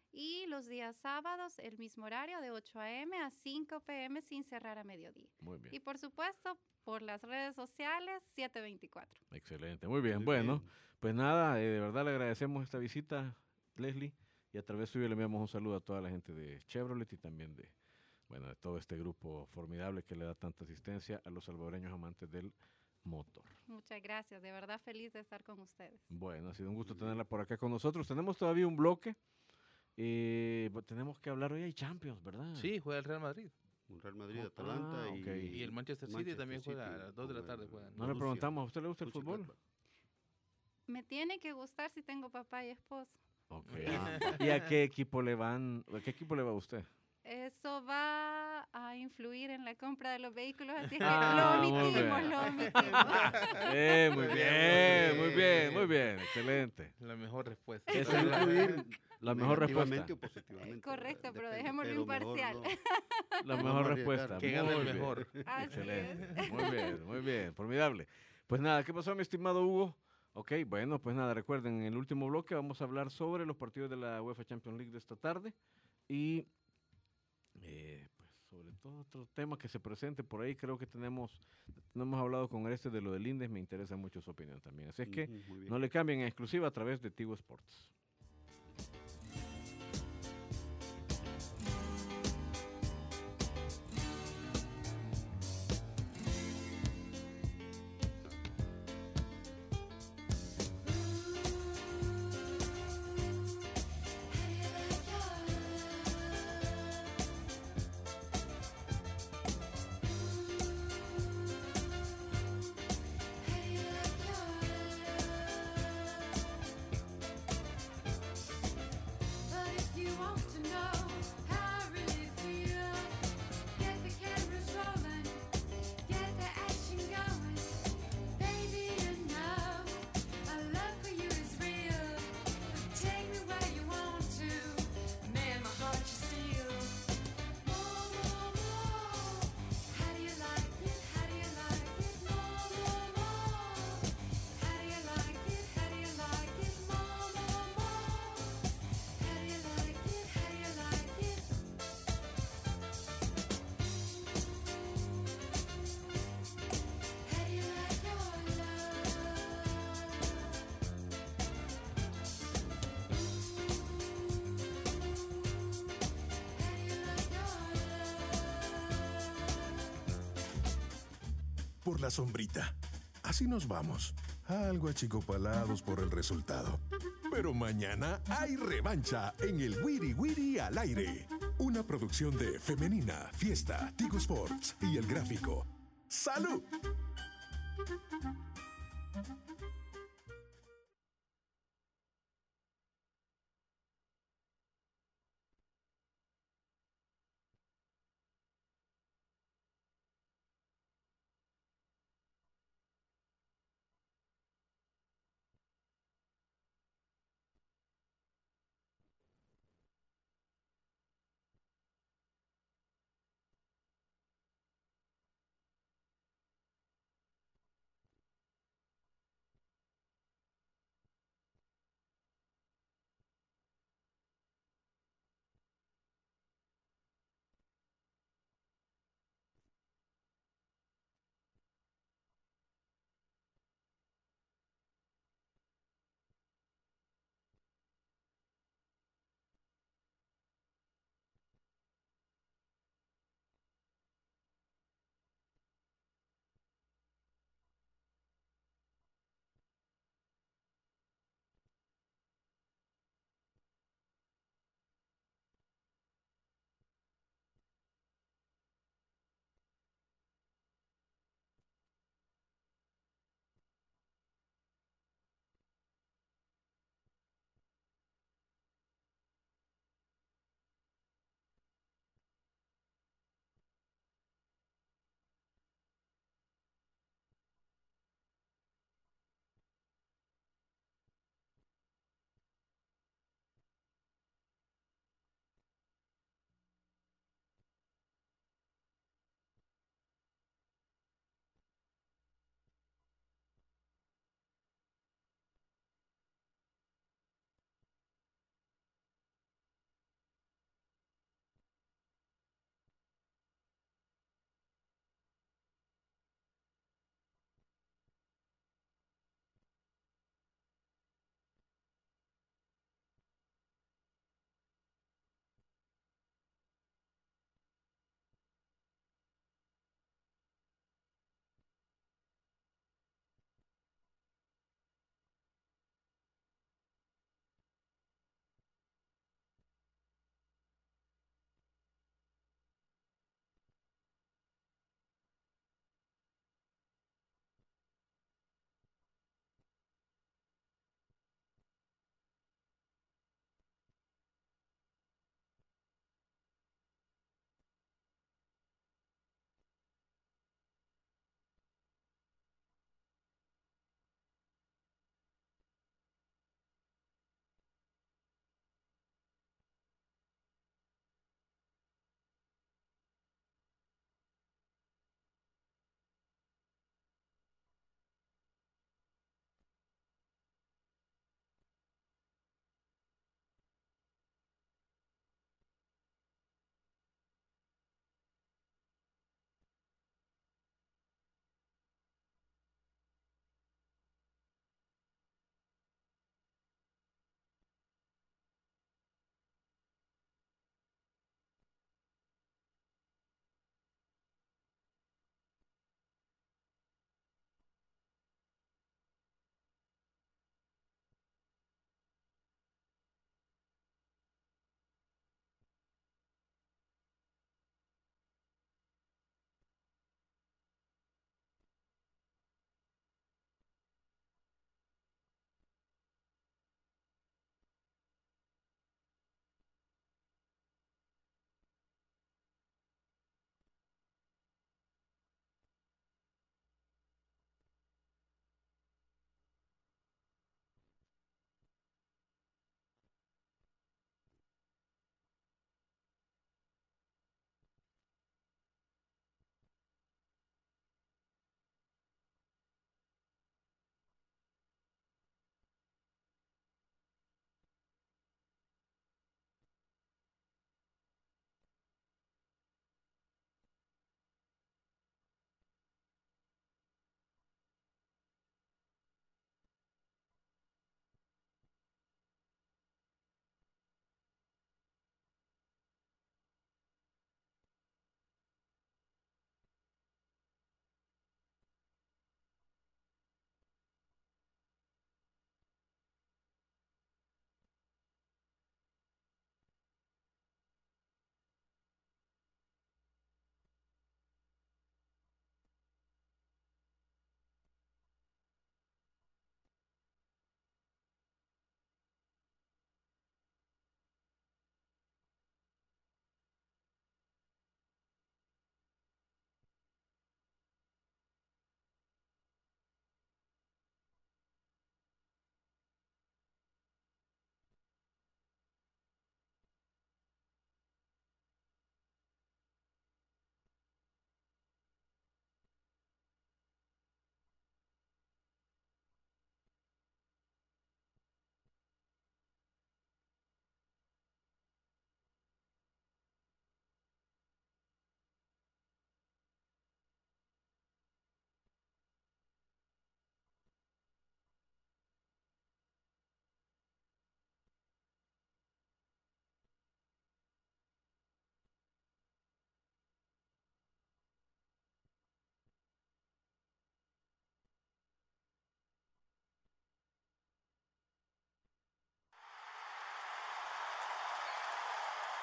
Y los días sábados, el mismo horario de ocho a m a cinco p m sin cerrar a mediodía. Muy bien. Y por supuesto, por las redes sociales, siete veinticuatro. Excelente, muy bien. Muy bueno, bien. pues nada, eh, de verdad le agradecemos esta visita, Leslie, y a través suyo le enviamos un saludo a toda la gente de Chevrolet y también de, bueno, de todo este grupo formidable que le da tanta asistencia a los salvadoreños amantes del motor. Muchas gracias, de verdad feliz de estar con ustedes. Bueno, ha sido un gusto tenerla por acá con nosotros. Tenemos todavía un bloque. Eh, pues tenemos que hablar hoy, hay Champions, ¿verdad? Sí, juega el Real Madrid. Un Real Madrid, Oh, Atalanta ah, y, ok. Y el Manchester City Manchester también juega City a las dos de la con tarde. el Juegan. No le Borussia preguntamos, ¿a usted le gusta el fútbol? Mönchengladbach. Me tiene que gustar si tengo papá y esposo. Ok. ¿Y a qué equipo le van? ¿A qué equipo le va usted? Eso va a influir en la compra de los vehículos, así que Ah, lo muy omitimos, bien. lo omitimos. Eh, muy bien, muy bien, muy bien, excelente. La mejor respuesta. Es Puede influir la mejor negativamente respuesta. o positivamente. Correcto, ¿verdad? pero Depende, dejémoslo pero mejor imparcial. no. La No mejor vamos a respuesta. arriesgar. Que gane el Muy bien. mejor. Así Excelente. es. Muy bien, muy bien. Formidable. Pues nada, ¿qué pasó, mi estimado Hugo? Ok, bueno, pues nada, recuerden, en el último bloque vamos a hablar sobre los partidos de la UEFA Champions League de esta tarde y eh, pues sobre todo otro tema que se presente por ahí. Creo que tenemos, no hemos hablado con este de lo del Indes, me interesa mucho su opinión también. Así es que Ujú, muy bien. no le cambien en exclusiva a través de Tigo Sports. Por la sombrita. Así nos vamos. Algo achicopalados por el resultado. Pero mañana hay revancha en el Wiri Wiri al aire. Una producción de Femenina, Fiesta, Tigo Sports y El Gráfico. ¡Salud!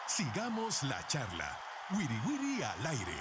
Sigamos la charla. Wiri Wiri al aire.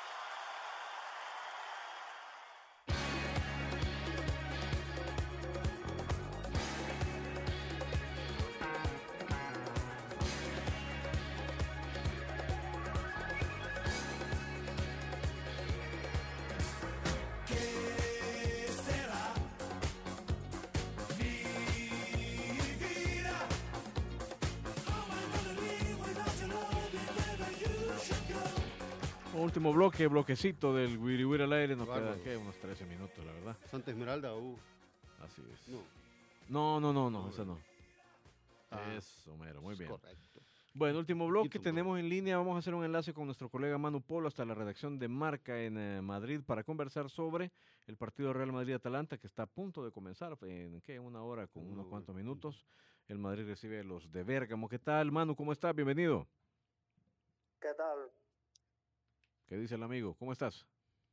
Último bloque, bloquecito del Wiri Wiri al aire. Nos Bárbaro. quedan, ¿qué? Unos trece minutos, la verdad. Santa Esmeralda, uh. Así es. No. No, no, no, no, No, esa no. Ah, Eso, mero, muy es bien. correcto. Bueno, último bloque, Poquito, tenemos en línea, vamos a hacer un enlace con nuestro colega Manu Polo hasta la redacción de Marca en eh, Madrid para conversar sobre el partido Real Madrid-Atalanta que está a punto de comenzar, en ¿qué? Una hora con Una unos hora. cuantos minutos. El Madrid recibe a los de Bérgamo. ¿Qué tal, Manu? ¿Cómo estás? Bienvenido. ¿Qué tal? ¿Qué dice el amigo? ¿Cómo estás?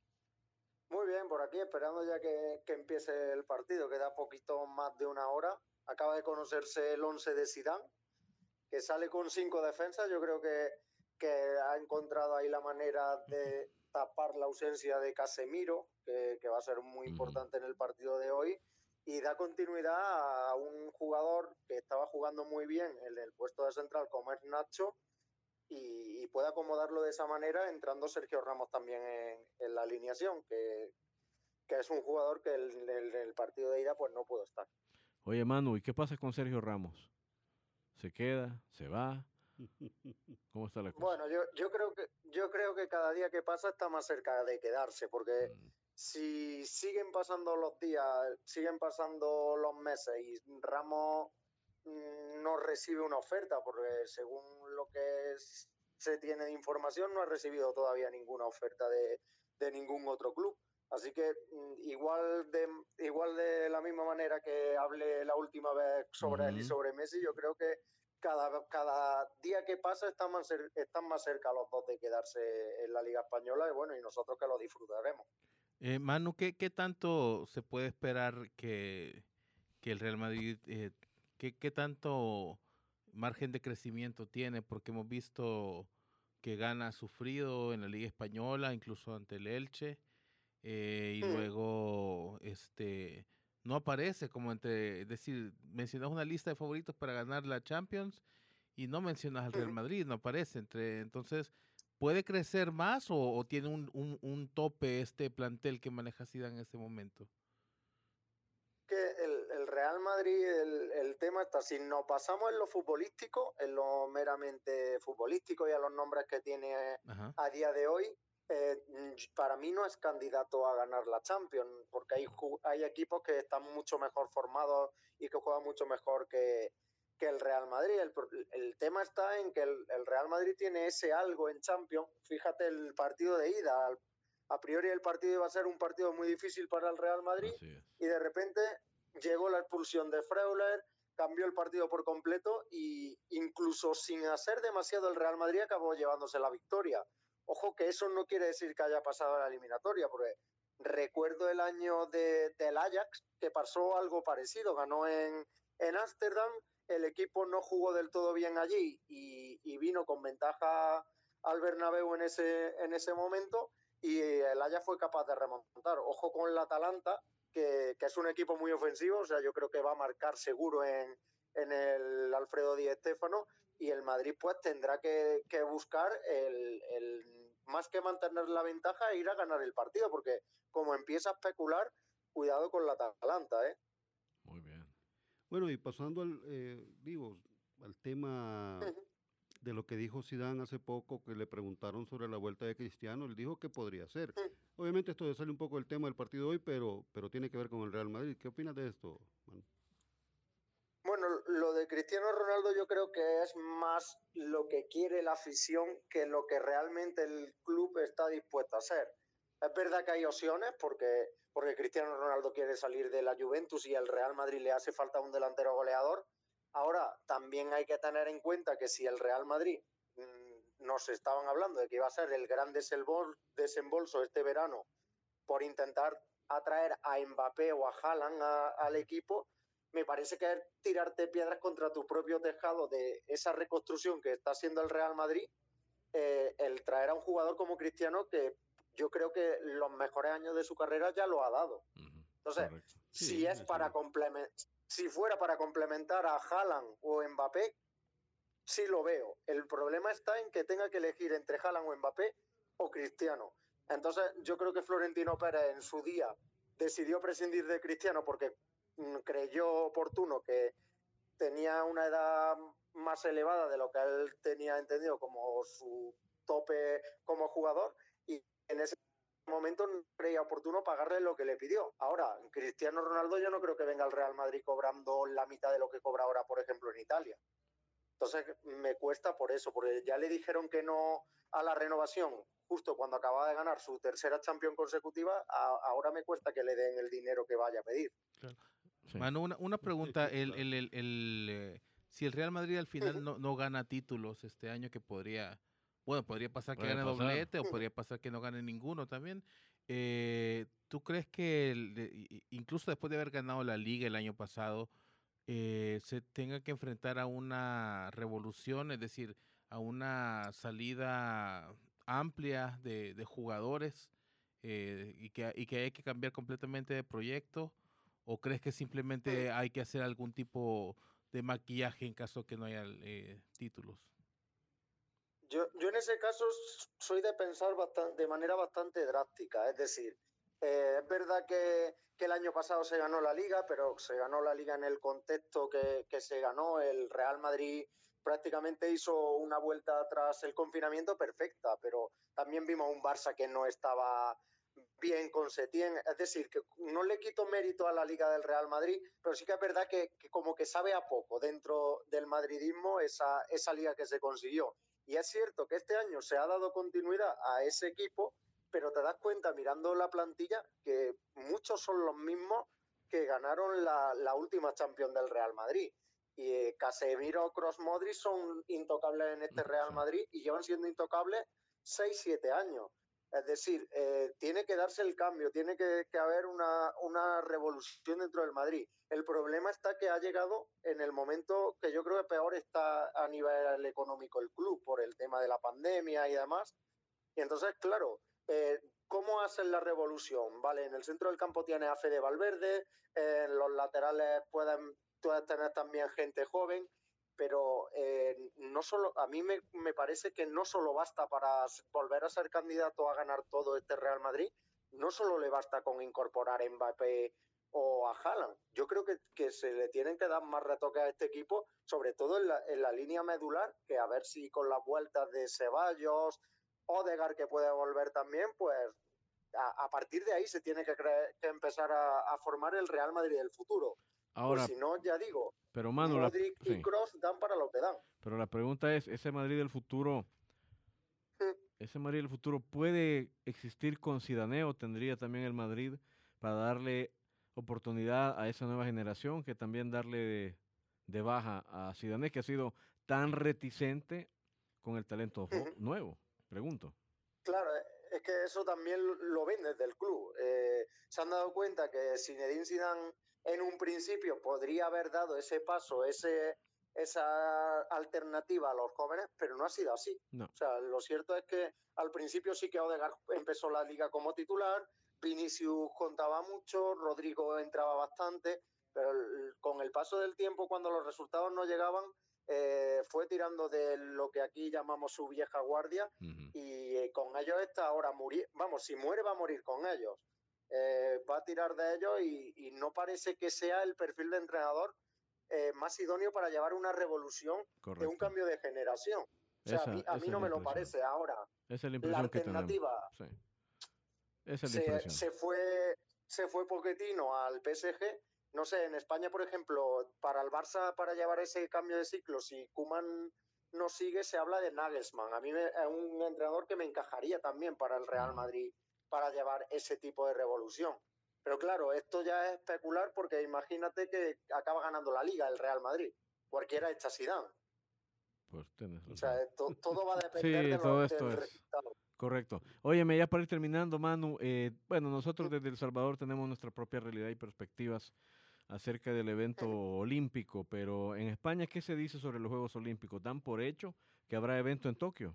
Muy bien, por aquí esperando ya que, que empiece el partido, queda poquito más de una hora. Acaba de conocerse el once de Zidane, que sale con cinco defensas. Yo creo que, que ha encontrado ahí la manera de tapar la ausencia de Casemiro, que, que va a ser muy importante en el partido de hoy, y da continuidad a un jugador que estaba jugando muy bien en el puesto de central, como es Nacho, y, y puede acomodarlo de esa manera, entrando Sergio Ramos también en, en la alineación, que, que es un jugador que en el, el, el partido de ida pues no pudo estar. Oye, Manu, ¿y qué pasa con Sergio Ramos? ¿Se queda? ¿Se va? ¿Cómo está la cosa? Bueno, yo, yo creo que yo creo que cada día que pasa está más cerca de quedarse, porque Mm. si siguen pasando los días, siguen pasando los meses y Ramos mm, no recibe una oferta, porque según lo que es- se tiene de información, no ha recibido todavía ninguna oferta de, de ningún otro club. Así que mm, igual de igual de la misma manera que hablé la última vez sobre él y Ujú. sobre Messi, yo creo que cada, cada día que pasa están más, cer- están más cerca los dos de quedarse en la Liga Española y bueno, y nosotros que lo disfrutaremos. Eh, Manu, ¿qué, qué tanto se puede esperar que, que el Real Madrid, eh, qué, qué tanto margen de crecimiento tiene? Porque hemos visto que Gana ha sufrido en la Liga Española, incluso ante el Elche, eh, y Mm. luego este no aparece como entre, es decir, mencionas una lista de favoritos para ganar la Champions y no mencionas al Real Ujú. Madrid, no aparece entre, entonces, ¿puede crecer más o, o tiene un, un, un tope este plantel que maneja Zidane en este momento? Que el, el Real Madrid, el, el tema está, si nos pasamos en lo futbolístico, en lo meramente futbolístico y a los nombres que tiene Ajá. a día de hoy, eh, para mí no es candidato a ganar la Champions, porque hay, ju- hay equipos que están mucho mejor formados y que juegan mucho mejor que, que el Real Madrid. El, pro- el tema está en que el, el Real Madrid tiene ese algo en Champions. Fíjate el partido de ida. al- A priori el partido iba a ser un partido muy difícil para el Real Madrid Así es. y de repente llegó la expulsión de Freuler, cambió el partido por completo y incluso sin hacer demasiado el Real Madrid acabó llevándose la victoria. Ojo que eso no quiere decir que haya pasado la eliminatoria, porque recuerdo el año de, del Ajax que pasó algo parecido, ganó en en Ámsterdam, el equipo no jugó del todo bien allí y, y vino con ventaja al Bernabéu en ese, en ese momento y el Ajax fue capaz de remontar. Ojo con el Atalanta, que, que es un equipo muy ofensivo, o sea, yo creo que va a marcar seguro en, en el Alfredo Di Stéfano y el Madrid pues tendrá que, que buscar el, el, más que mantener la ventaja e ir a ganar el partido, porque como empieza a especular, cuidado con la Atalanta, ¿eh? Muy bien. Bueno, y pasando al, eh, digo, al tema de lo que dijo Zidane hace poco, que le preguntaron sobre la vuelta de Cristiano, él dijo que podría ser. Obviamente esto sale un poco del tema del partido de hoy, pero, pero tiene que ver con el Real Madrid. ¿Qué opinas de esto, Manu? Bueno, lo de Cristiano Ronaldo yo creo que es más lo que quiere la afición que lo que realmente el club está dispuesto a hacer. Es verdad que hay opciones porque, porque Cristiano Ronaldo quiere salir de la Juventus y al Real Madrid le hace falta un delantero goleador. Ahora, también hay que tener en cuenta que si el Real Madrid mmm, nos estaban hablando de que iba a ser el gran desembolso este verano por intentar atraer a Mbappé o a Haaland a, al equipo, me parece que es tirarte piedras contra tu propio tejado de esa reconstrucción que está haciendo el Real Madrid, eh, el traer a un jugador como Cristiano que yo creo que los mejores años de su carrera ya lo ha dado. Entonces, Sí, si es sí. para complementar, si fuera para complementar a Haaland o Mbappé, sí lo veo. El problema está en que tenga que elegir entre Haaland o Mbappé o Cristiano. Entonces, yo creo que Florentino Pérez en su día decidió prescindir de Cristiano porque mm, creyó oportuno que tenía una edad más elevada de lo que él tenía entendido como su tope como jugador, y en ese momento no creía oportuno pagarle lo que le pidió. Ahora, Cristiano Ronaldo yo no creo que venga al Real Madrid cobrando la mitad de lo que cobra ahora, por ejemplo, en Italia. Entonces me cuesta por eso, porque ya le dijeron que no a la renovación justo cuando acababa de ganar su tercera Champions consecutiva, a, ahora me cuesta que le den el dinero que vaya a pedir. Claro. Manu, una, una pregunta, el, el, el, el, eh, si el Real Madrid al final no, no gana títulos este año, que podría, bueno, podría pasar que Puede gane pasar. doblete o podría pasar que no gane ninguno también, eh, ¿tú crees que el- de- i- incluso después de haber ganado la Liga el año pasado, eh, se tenga que enfrentar a una revolución, es decir, a una salida amplia de, de jugadores eh, y, que, y que hay que cambiar completamente de proyecto? ¿O crees que simplemente hay que hacer algún tipo de maquillaje en caso que no haya eh, títulos? Yo, yo en ese caso s- soy de pensar bastan- de manera bastante drástica, es decir, eh, es verdad que, que el año pasado se ganó la Liga, pero se ganó la Liga en el contexto que, que se ganó. El Real Madrid prácticamente hizo una vuelta tras el confinamiento perfecta, pero también vimos un Barça que no estaba bien con Setién. Es decir, que no le quito mérito a la Liga del Real Madrid, pero sí que es verdad que, que como que sabe a poco dentro del madridismo esa, esa liga que se consiguió. Y es cierto que este año se ha dado continuidad a ese equipo, pero te das cuenta mirando la plantilla que muchos son los mismos que ganaron la, la última Champions del Real Madrid. Y eh, Casemiro, Kroos, Modric son intocables en este Real Madrid y llevan siendo intocables seis siete años. Es decir, eh, tiene que darse el cambio, tiene que, que haber una, una revolución dentro del Madrid. El problema está que ha llegado en el momento que yo creo que peor está a nivel económico el club por el tema de la pandemia y demás. Y entonces, claro, eh, ¿cómo hacen la revolución? Vale, en el centro del campo tienes a Fede Valverde, eh, en los laterales pueden, puedes tener también gente joven, pero eh, no solo, a mí me, me parece que no solo basta para s- volver a ser candidato a ganar todo este Real Madrid, no solo le basta con incorporar a Mbappé o a Haaland. Yo creo que, que se le tienen que dar más retoques a este equipo, sobre todo en la, en la línea medular, que a ver si con las vueltas de Ceballos, Odegaard, que puede volver también, pues a, a partir de ahí se tiene que, cre- que empezar a, a formar el Real Madrid del futuro. Ahora, Pues si no, ya digo, pero Manu, la, Modric y sí, Kroos dan para lo que dan. pero la pregunta es, ¿ese Madrid del futuro, ese Madrid del futuro puede existir con Zidane o tendría también el Madrid para darle oportunidad a esa nueva generación, que también darle de, de baja a Zidane, que ha sido tan reticente con el talento jo- Ujú. nuevo? Pregunto. Claro, eh, es que eso también lo ven desde el club. Eh, se han dado cuenta que Zinedine Zidane en un principio podría haber dado ese paso, ese, esa alternativa a los jóvenes, pero no ha sido así. No. O sea, lo cierto es que al principio sí que Odegaard empezó la liga como titular, Vinicius contaba mucho, Rodrigo entraba bastante, pero el- con el paso del tiempo, cuando los resultados no llegaban, eh, fue tirando de lo que aquí llamamos su vieja guardia, y eh, con ellos está ahora morir, vamos, si muere va a morir con ellos. Eh, va a tirar de ellos y, y no parece que sea el perfil de entrenador eh, más idóneo para llevar una revolución de un Correcto. cambio de generación. O sea, a Esa, mí, a esa mí es no la me lo impresión. parece. Ahora, Esa es la la impresión que tenemos. alternativa, Sí. Esa es la se, impresión. se fue se fue Pochettino al P S G. No sé, en España, por ejemplo, para el Barça, para llevar ese cambio de ciclo, si Koeman no sigue, se habla de Nagelsmann. A mí me, es un entrenador que me encajaría también para el Real Madrid, para llevar ese tipo de revolución. Pero claro, esto ya es especular, porque imagínate que acaba ganando la Liga el Real Madrid. Cualquiera echa Zidane. Pues tienes O razón. sea, to- todo va a depender Sí, de todo lo, esto del es resultado. correcto. Óyeme, ya para ir terminando, Manu, eh, bueno, nosotros desde El Salvador tenemos nuestra propia realidad y perspectivas acerca del evento olímpico, pero en España, ¿qué se dice sobre los Juegos Olímpicos? ¿Dan por hecho que habrá evento en Tokio?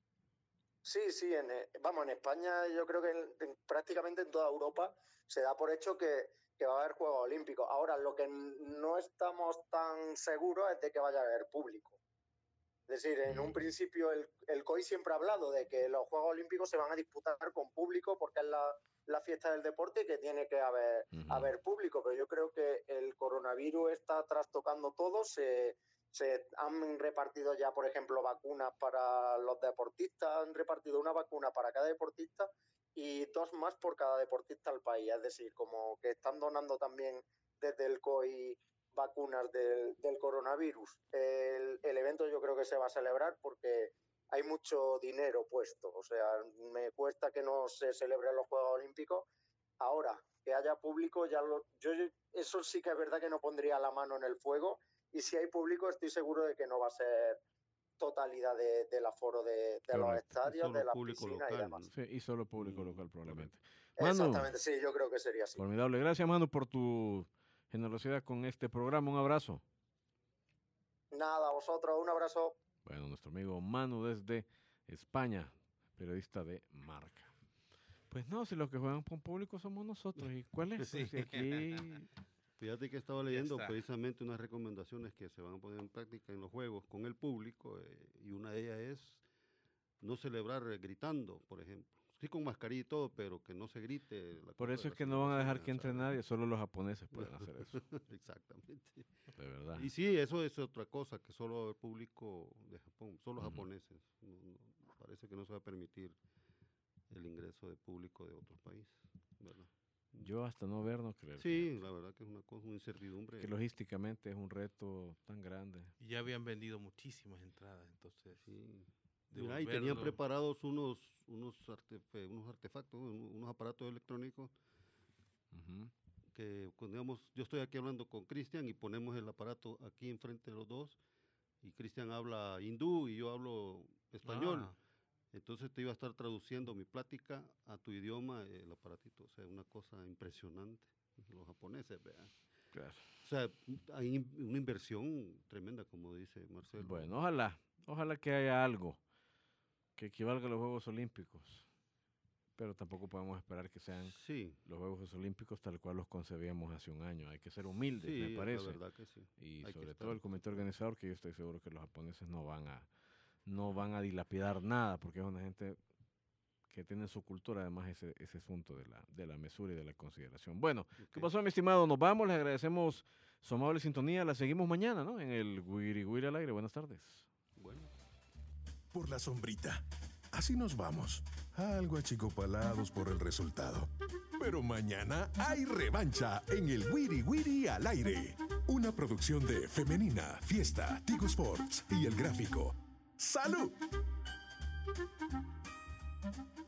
Sí, sí, en, vamos, en España yo creo que en, en, prácticamente en toda Europa se da por hecho que, que va a haber Juegos Olímpicos. Ahora, lo que no estamos tan seguros es de que vaya a haber público. Es decir, en un principio el, el C O I siempre ha hablado de que los Juegos Olímpicos se van a disputar con público porque es la, la fiesta del deporte y que tiene que haber, uh-huh. haber público, pero yo creo que el coronavirus está trastocando todo. Se, se han repartido ya, por ejemplo, vacunas para los deportistas, han repartido una vacuna para cada deportista y dos más por cada deportista al país. Es decir, como que están donando también desde el C O I vacunas del, del coronavirus. El, el evento yo creo que se va a celebrar porque hay mucho dinero puesto. O sea, me cuesta que no se celebren los Juegos Olímpicos. Ahora, que haya público, ya lo, yo eso sí que es verdad que no pondría la mano en el fuego. Y si hay público, estoy seguro de que no va a ser totalidad de, del aforo de, de los estadios, de las piscinas local, y demás. Sí, y solo público mm. local probablemente. Manu, exactamente, sí, yo creo que sería así. Formidable. Gracias, Manu, por tu generosidad con este programa. Un abrazo. Nada, a vosotros, un abrazo. Bueno, nuestro amigo Manu desde España, periodista de Marca. Pues no, si los que juegan con público somos nosotros. ¿Y cuál es? Sí. Pues aquí... Fíjate que estaba leyendo precisamente unas recomendaciones que se van a poner en práctica en los juegos con el público, eh, y una de ellas es no celebrar eh, gritando, por ejemplo. Sí, con mascarilla y todo, pero que no se grite. La por eso es que no van a dejar que entre nadie, solo los japoneses pueden hacer eso. Exactamente. De verdad. Y sí, eso es otra cosa, que solo el público de Japón, solo uh-huh. japoneses. No, no, parece que no se va a permitir el ingreso de público de otros países, ¿verdad? Yo hasta no ver, no creo. Sí, la verdad que es una cosa, una incertidumbre. Que logísticamente es un reto tan grande. Y ya habían vendido muchísimas entradas, entonces... Sí. Mira, y tenían preparados unos unos, artef- unos artefactos, unos aparatos electrónicos, uh-huh. que digamos, yo estoy aquí hablando con Cristian y ponemos el aparato aquí enfrente de los dos, y Cristian habla hindú y yo hablo español. Ah. Entonces te iba a estar traduciendo mi plática a tu idioma, el aparatito. O sea, una cosa impresionante. Los japoneses, vean. Claro. O sea, hay una inversión tremenda, como dice Marcelo. Bueno, ojalá, ojalá que haya algo que equivalga a los Juegos Olímpicos. Pero tampoco podemos esperar que sean sí. los Juegos Olímpicos tal cual los concebíamos hace un año. Hay que ser humildes, sí, me parece. La verdad que sí. Y hay sobre todo el comité organizador, que yo estoy seguro que los japoneses no van a no van a dilapidar nada, porque es una gente que tiene su cultura, además ese, ese asunto de la, de la mesura y de la consideración. Bueno, okay. ¿Qué pasó, mi estimado? Nos vamos, les agradecemos su amable sintonía, la seguimos mañana, ¿no? En el Wiri Wiri al aire. Buenas tardes. Bueno. Por la sombrita. Así nos vamos. Algo achicopalados por el resultado. Pero mañana hay revancha en el Wiri Wiri al aire. Una producción de Femenina, Fiesta, Tigo Sports y El Gráfico. ¡Salud!